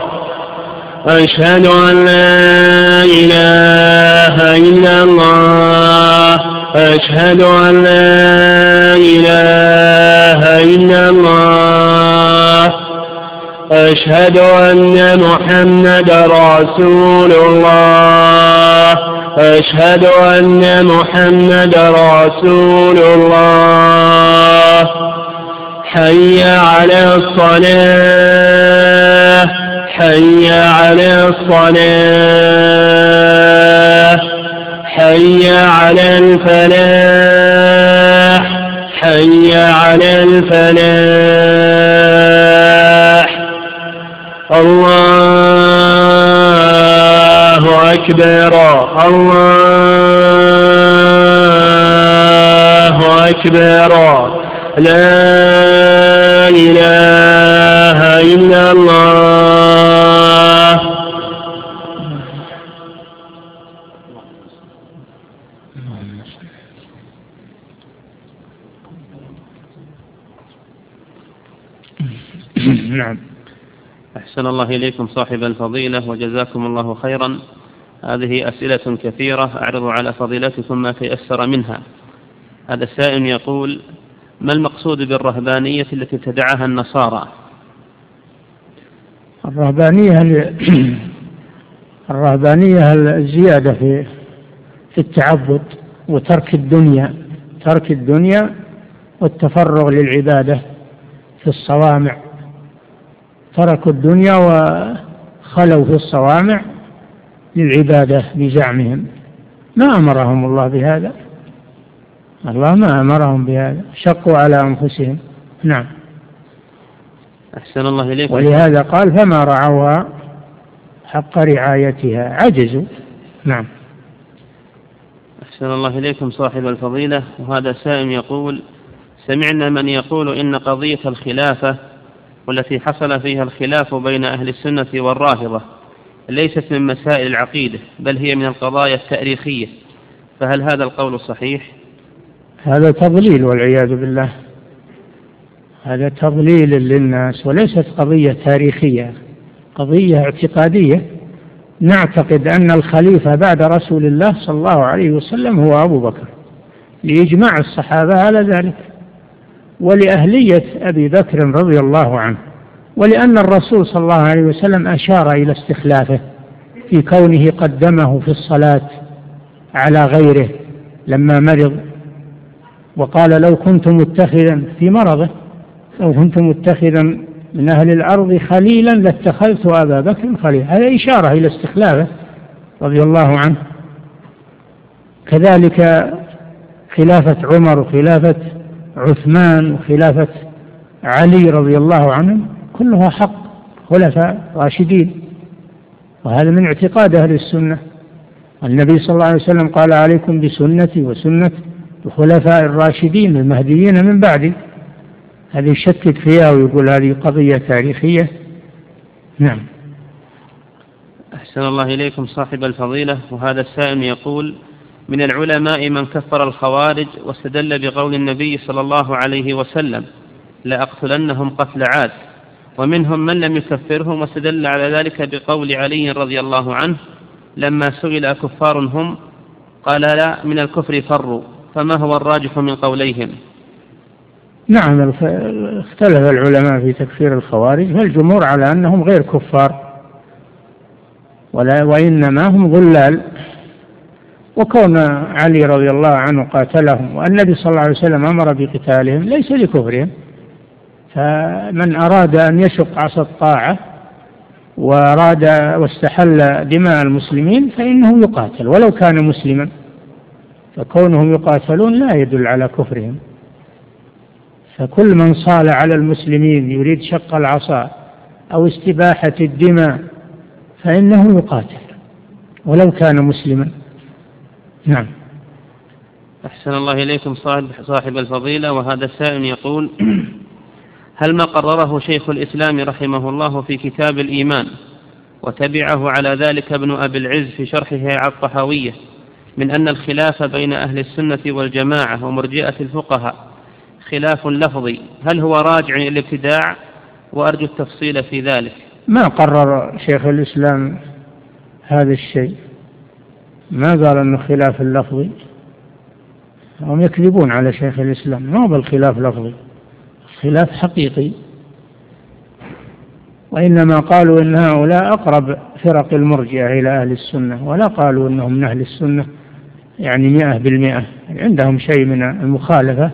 أشهد أن لا إله إلا الله أشهد أن لا إله إلا الله أشهد أن محمد رسول الله أشهد أن محمد رسول الله. حي على الصلاة حي على الصلاة حي على الفلاح حي على الفلاح. الله أكبر الله أكبر. لا إله إلا الله. نعم. أحسن الله إليكم صاحب الفضيلة وجزاكم الله خيرا. هذه أسئلة كثيرة أعرض على فضيلتكم ما تيسر منها. هذا السائل يقول: ما المقصود بالرهبانية التي ابتدعها النصارى؟ الرهبانية الزيادة في التعبد وترك الدنيا والتفرغ للعبادة في الصوامع تركوا الدنيا وخلوا في الصوامع للعبادة بزعمهم. ما أمرهم الله بهذا، الله ما أمرهم بهذا، شقوا على أنفسهم. نعم. أحسن الله إليكم. ولهذا قال فما رعوها حق رعايتها، عجزوا. نعم. أحسن الله إليكم صاحب الفضيلة. وهذا سائل يقول: سمعنا من يقول إن قضية الخلافة والتي حصل فيها الخلاف بين أهل السنة والرافضة ليست من مسائل العقيدة، بل هي من القضايا التاريخية، فهل هذا القول صحيح؟ هذا تضليل والعياذ بالله، هذا تضليل للناس، وليست قضية تاريخية، قضية اعتقادية. نعتقد أن الخليفة بعد رسول الله صلى الله عليه وسلم هو أبو بكر، لإجماع الصحابة على ذلك، ولأهلية أبي بكر رضي الله عنه، ولأن الرسول صلى الله عليه وسلم أشار إلى استخلافه في كونه قدمه في الصلاة على غيره لما مرض، وقال لو كنت متخذا في مرضه، لو كنت متخذا من أهل الأرض خليلا لاتخذت أبا بكر خليلا. هذا إشارة إلى استخلافه رضي الله عنه. كذلك خلافة عمر وخلافة عثمان وخلافة علي رضي الله عنهم كلها حق خلفاء راشدين، وهذا من اعتقاد أهل السنة. النبي صلى الله عليه وسلم قال عليكم بسنتي وسنة الخلفاء الراشدين المهديين من بعدي. هذه يشكك فيها ويقول هذه قضية تاريخية. نعم. أحسن الله إليكم صاحب الفضيلة. وهذا السائل يقول: من العلماء من كفر الخوارج واستدل بقول النبي صلى الله عليه وسلم لأقتلنهم قتل عاد، ومنهم من لم يكفرهم واستدل على ذلك بقول علي رضي الله عنه لما سئل أكفار هم قال لا، من الكفر فروا، فما هو الراجح من قوليهم؟ نعم، اختلف العلماء في تكفير الخوارج، فالجمهور على أنهم غير كفار وإنما هم ضلال، وكون علي رضي الله عنه قاتلهم والنبي صلى الله عليه وسلم أمر بقتالهم ليس لكفرهم. فمن أراد أن يشق عصا الطاعة وأراد واستحل دماء المسلمين فإنه يقاتل ولو كان مسلما، فكونهم يقاتلون لا يدل على كفرهم. فكل من صال على المسلمين يريد شق العصا أو استباحة الدماء فإنه يقاتل ولو كان مسلما. نعم. أحسن الله إليكم صاحب الفضيلة. وهذا السائل يقول: هل ما قرره شيخ الإسلام رحمه الله في كتاب الإيمان وتبعه على ذلك ابن أبي العز في شرحه على الطحاوية من أن الخلاف بين أهل السنة والجماعة ومرجئة الفقهاء خلاف لفظي، هل هو راجع إلى الابتداع؟ وأرجو التفصيل في ذلك. ما قرر شيخ الإسلام هذا الشيء، ما قال أنه خلاف اللفظي، هم يكذبون على شيخ الإسلام، ما هو بالخلاف لفظي، خلاف حقيقي. وإنما قالوا إن هؤلاء أقرب فرق المرجئة إلى أهل السنة، ولا قالوا إنهم من أهل السنة يعني 100%، عندهم شيء من المخالفة،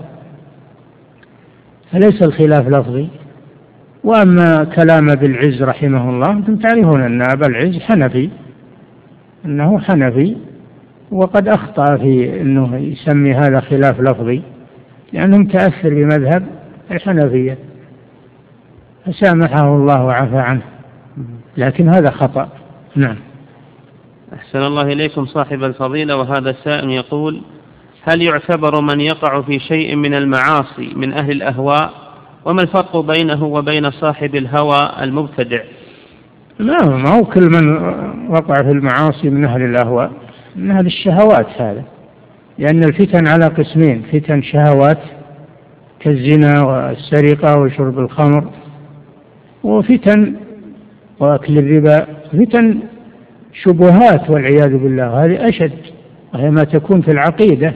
فليس الخلاف لفظي. وأما كلام أبي العز رحمه الله، أنتم تعرفون أن أبا العز حنفي، أنه حنفي، وقد أخطأ في أنه يسمي هذا خلاف لفظي لأنه متأثر بمذهب الحنفية، فسامحه الله وعفى عنه، لكن هذا خطأ. نعم. أحسن الله إليكم صاحب الفضيلة. وهذا السائل يقول: هل يعتبر من يقع في شيء من المعاصي من أهل الأهواء؟ وما الفرق بينه وبين صاحب الهوى المبتدع؟ لا، ما هو كل من وقع في المعاصي من أهل الأهواء، من أهل الشهوات هذا، لأن الفتن على قسمين: فتن شهوات كالزنا والسرقة وشرب الخمر، وفتن وأكل الربا، فتن شبهات والعياذ بالله، هذه أشد، وهي ما تكون في العقيدة،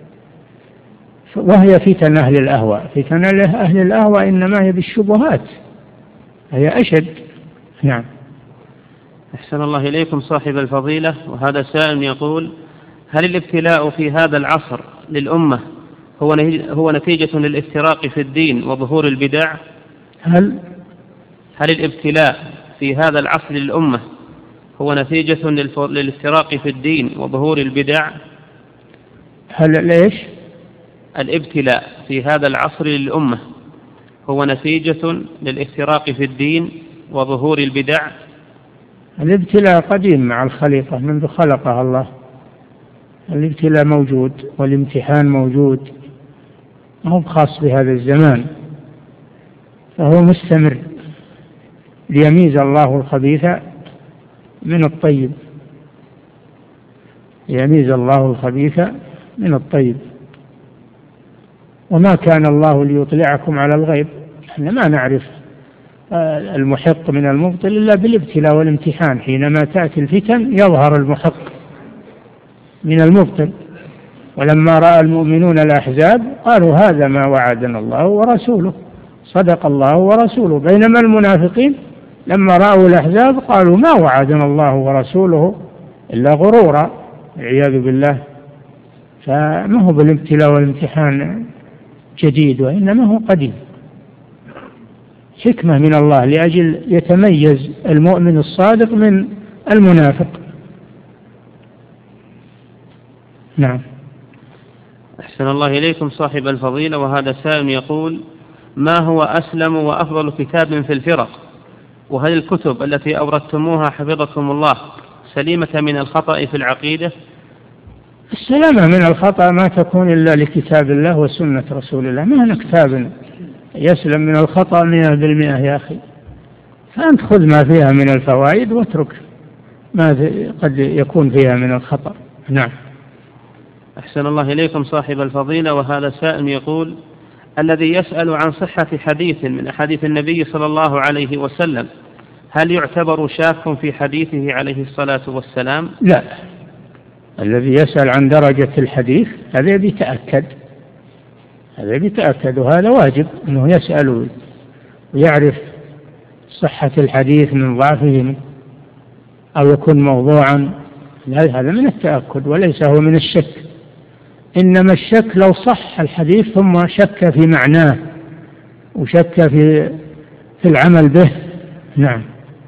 وهي فتن أهل الأهواء. فتن أهل الأهواء إنما هي بالشبهات، هي أشد. نعم. أحسن الله إليكم صاحب الفضيلة. وهذا سائل يقول: هل الابتلاء في هذا العصر للأمة هو نتيجة للافتراق في الدين وظهور البدع؟ هل هل الابتلاء في هذا العصر للأمة هو نتيجة للافتراق في الدين وظهور البدع؟ هل ليش؟ الابتلاء في هذا العصر للأمة هو نتيجة للافتراق في الدين وظهور البدع؟ الابتلاء قديم مع الخليقة منذ خلقها الله. الابتلاء موجود والامتحان موجود، ما هو خاص بهذا الزمان، فهو مستمر ليميز الله الخبيث من الطيب، ليميز الله الخبيث من الطيب. وما كان الله ليطلعكم على الغيب، احنا ما نعرف المحق من المبطل إلا بالابتلاء والامتحان. حينما تأتي الفتن يظهر المحق من المبطل. ولما رأى المؤمنون الأحزاب قالوا هذا ما وعدنا الله ورسوله، صدق الله ورسوله. بينما المنافقين لما رأوا الأحزاب قالوا ما وعدنا الله ورسوله إلا غرورا، والعياذ بالله. فما هو بالابتلاء والامتحان جديد، وإنما هو قديم، حكمة من الله لأجل يتميز المؤمن الصادق من المنافق. نعم. أحسن الله إليكم صاحب الفضيلة، وهذا سائل يقول: ما هو أسلم وأفضل كتاب في الفرق؟ وهل الكتب التي أوردتموها حفظكم الله سليمة من الخطأ في العقيدة؟ السلامة من الخطأ ما تكون إلا لكتاب الله وسنة رسول الله. ما هنا كتاب يسلم من الخطأ 100% يا أخي. فأنت خذ ما فيها من الفوائد واترك ما قد يكون فيها من الخطأ. نعم. أحسن الله إليكم صاحب الفضيلة، وهذا سائل يقول: الذي يسأل عن صحة حديث من أحاديث النبي صلى الله عليه وسلم هل يعتبر شاك في حديثه عليه الصلاة والسلام؟ لا، الذي يسأل عن درجة الحديث هذا بيتأكد، وهذا واجب أنه يسأل ويعرف صحة الحديث من ضعفه أو يكون موضوعا. هذا من التأكد وليس هو من الشك. إنما الشك لو صح الحديث ثم شك في معناه وشك في العمل به. نعم.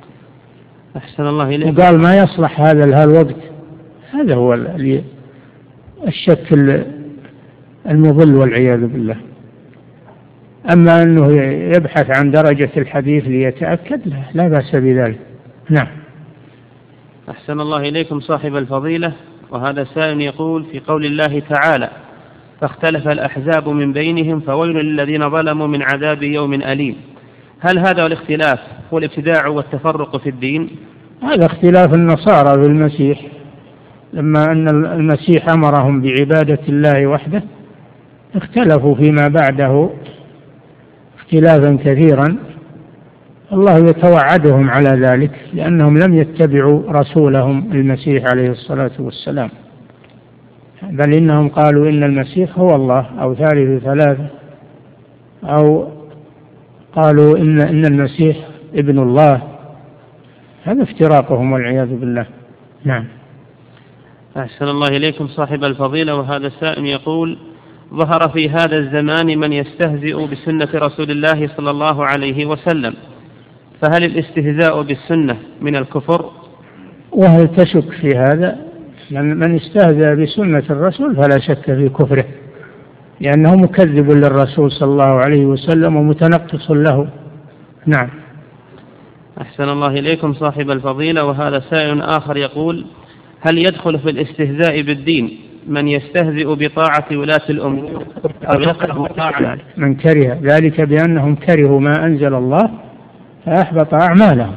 أحسن الله إليك. وقال ما يصلح هذا الوقت، هذا هو الشك المضل والعياذ بالله. أما أنه يبحث عن درجة الحديث ليتأكد لا بأس بذلك. نعم. أحسن الله إليكم صاحب الفضيلة، وهذا سائل يقول: في قول الله تعالى: فاختلف الأحزاب من بينهم فويل للذين ظلموا من عذاب يوم أليم، هل هذا الاختلاف هو الابتداع والتفرق في الدين؟ هذا اختلاف النصارى بالمسيح، لما أن المسيح أمرهم بعبادة الله وحده اختلفوا فيما بعده اختلافا كثيرا. الله يتوعدهم على ذلك لأنهم لم يتبعوا رسولهم المسيح عليه الصلاة والسلام، بل إنهم قالوا إن المسيح هو الله أو ثالث ثلاثة، أو قالوا إن المسيح ابن الله. هذا افتراقهم والعياذ بالله. نعم. أحسن الله إليكم صاحب الفضيلة، وهذا السائل يقول: ظهر في هذا الزمان من يستهزئ بسنة رسول الله صلى الله عليه وسلم، فهل الاستهزاء بالسنة من الكفر؟ وهل تشك في هذا؟ من استهزأ بسنة الرسول فلا شك في كفره، لأنه مكذب للرسول صلى الله عليه وسلم ومتنقص له. نعم. أحسن الله إليكم صاحب الفضيلة، وهذا سائل آخر يقول: هل يدخل في الاستهزاء بالدين من يستهزئ بطاعة ولاة الأمور أو يكره طاعة؟ من كره ذلك بأنهم كرهوا ما أنزل الله فأحبط أعمالهم.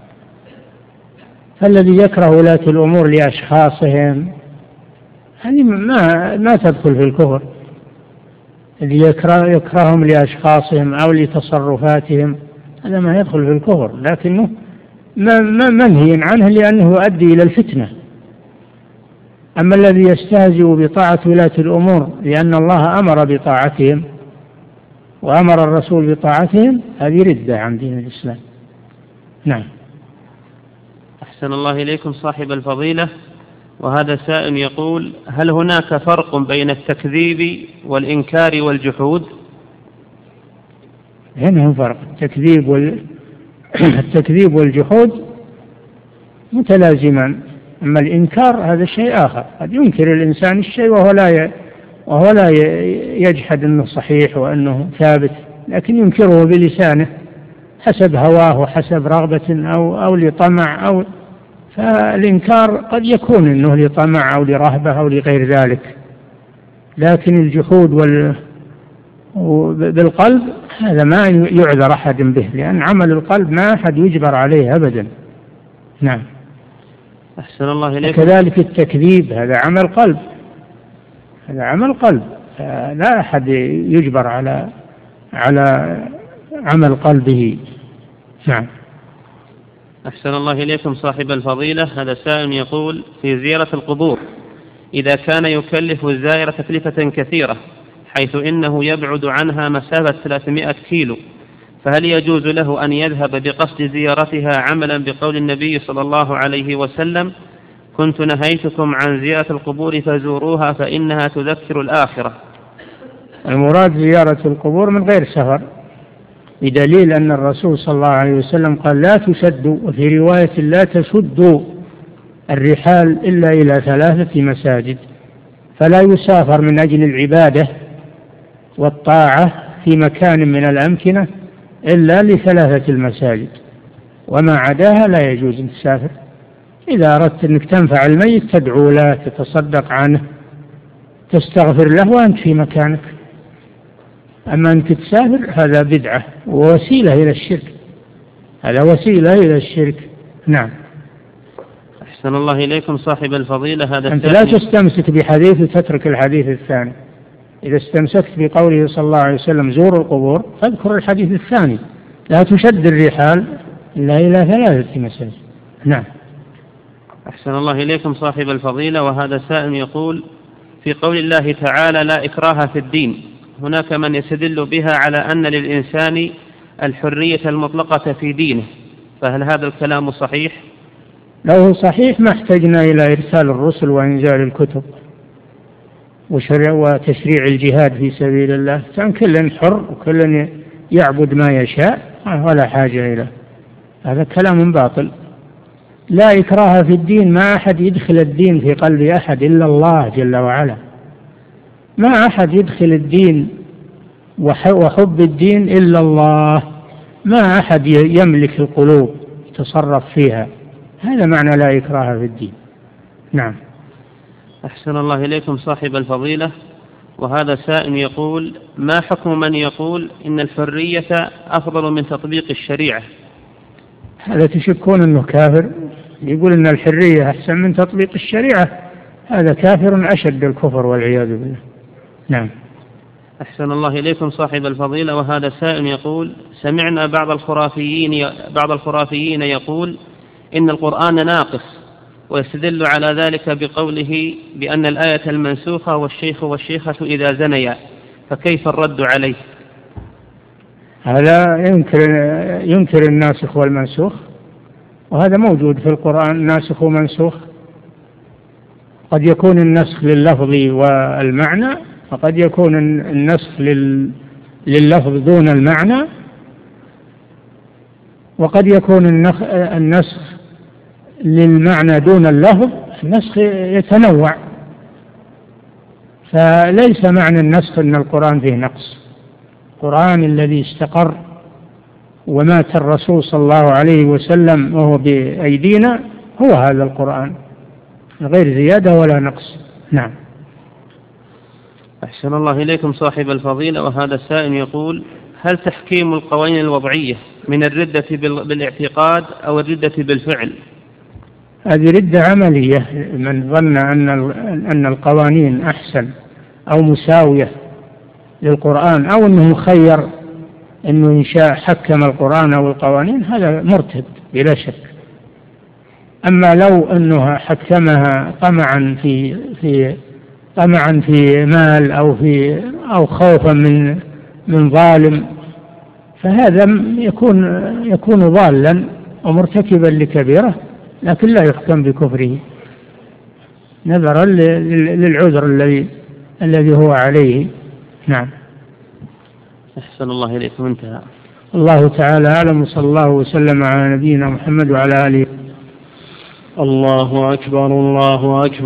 فالذي يكره ولاة الأمور لأشخاصهم هذه ما تدخل في الكفر. الذي يكرههم لأشخاصهم أو لتصرفاتهم هذا ما يدخل في الكفر، لكنه منهي عنه لأنه يؤدي إلى الفتنة. أما الذي يستهزئ بطاعة ولاة الأمور لأن الله أمر بطاعتهم وأمر الرسول بطاعتهم هذه ردة عن دين الإسلام. نعم. أحسن الله إليكم صاحب الفضيلة، وهذا سائل يقول: هل هناك فرق بين التكذيب والإنكار والجحود؟ هنا فرق. التكذيب التكذيب والجحود متلازمان. أما الإنكار هذا شيء آخر، قد ينكر الإنسان الشيء وهو لا يجحد أنه صحيح وأنه ثابت، لكن ينكره بلسانه حسب هواه وحسب رغبة أو لطمع فالإنكار قد يكون أنه لطمع أو لرهبة أو لغير ذلك. لكن الجحود بالقلب هذا ما يعذر أحد به، لأن عمل القلب ما أحد يجبر عليه أبدا. نعم. أحسن الله إليكم. وكذلك التكذيب هذا عمل قلب، هذا عمل قلب، لا أحد يجبر على عمل قلبه. نعم. أحسن الله إليكم صاحب الفضيلة. هذا سائل يقول: في زيارة القبور إذا كان يكلف الزائر تكلفة كثيرة حيث إنه يبعد عنها مسافة 300 كيلو، فهل يجوز له أن يذهب بقصد زيارتها عملا بقول النبي صلى الله عليه وسلم: كنت نهيتكم عن زيارة القبور فزوروها فإنها تذكر الآخرة؟ المراد زيارة القبور من غير سفر، بدليل أن الرسول صلى الله عليه وسلم قال: لا تشدوا، وفي رواية: لا تشدوا الرحال إلا إلى 3 مساجد. فلا يسافر من أجل العبادة والطاعة في مكان من الأمكنة إلا ل3 المساجد، وما عداها لا يجوز أن تسافر. إذا أردت أنك تنفع الميت تدعو له، تتصدق عنه، تستغفر له وأنت في مكانك. أما أنك تسافر هذا بدعة ووسيلة إلى الشرك، هذا وسيلة إلى الشرك. نعم. أحسن الله إليكم صاحب الفضيلة. هذا أنت لا تستمسك بحديث وتترك الحديث الثاني. إذا استمسكت بقوله صلى الله عليه وسلم: زوروا القبور، فاذكر الحديث الثاني: لا تشد الرحال إلا إلى 3 مساجد. نعم. أحسن الله إليكم صاحب الفضيلة. وهذا سائل يقول: في قول الله تعالى: لا إكراه في الدين، هناك من يستدل بها على أن للإنسان الحرية المطلقة في دينه، فهل هذا الكلام صحيح؟ لو صحيح ما احتجنا إلى إرسال الرسل وإنزال الكتب وتشريع الجهاد في سبيل الله. كان كل حر وكل يعبد ما يشاء ولا حاجة إليه. هذا كلام باطل. لا إكراه في الدين، ما أحد يدخل الدين في قلب أحد إلا الله جل وعلا. ما أحد يدخل الدين وحب الدين إلا الله. ما أحد يملك القلوب يتصرف فيها. هذا معنى لا إكراه في الدين. نعم. أحسن الله إليكم صاحب الفضيلة. وهذا سائل يقول: ما حكم من يقول إن الحرية أفضل من تطبيق الشريعة؟ هذا تشكون أنه كافر. يقول إن الحرية أحسن من تطبيق الشريعة، هذا كافر أشد الكفر والعياذ بالله. نعم. أحسن الله إليكم صاحب الفضيلة. وهذا سائل يقول: سمعنا بعض الخرافيين يقول إن القرآن ناقص، ويستدل على ذلك بقوله بأن الآية المنسوخة والشيخ والشيخة إذا زنيا، فكيف الرد عليه؟ هذا ينكر الناسخ والمنسوخ، وهذا موجود في القرآن ناسخ ومنسوخ. قد يكون النسخ لللفظ والمعنى، وقد يكون النسخ لللفظ دون المعنى، وقد يكون النسخ للمعنى دون اللفظ. النسخ يتنوع، فليس معنى النسخ أن القرآن فيه نقص. القرآن الذي استقر ومات الرسول صلى الله عليه وسلم وهو بأيدينا هو هذا القرآن، غير زيادة ولا نقص. نعم. أحسن الله إليكم صاحب الفضيلة. وهذا السائل يقول: هل تحكيم القوانين الوضعية من الردة بالاعتقاد أو الردة بالفعل؟ هذه ردة عملية. من ظن أن القوانين أحسن أو مساوية للقرآن، أو أنه مخير أنه إن شاء حكم القرآن أو القوانين، هذا مرتد بلا شك. أما لو أنه حكمها طمعا في مال أو خوفا من ظالم، فهذا يكون ضالا ومرتكبا لكبيرة، لكن لا يحكم بكفره نظرا للعذر الذي هو عليه. نعم. أحسن الله إليكم. انتهى. الله تعالى أعلم، وصلى الله وسلم على نبينا محمد وعلى آله. الله أكبر الله أكبر.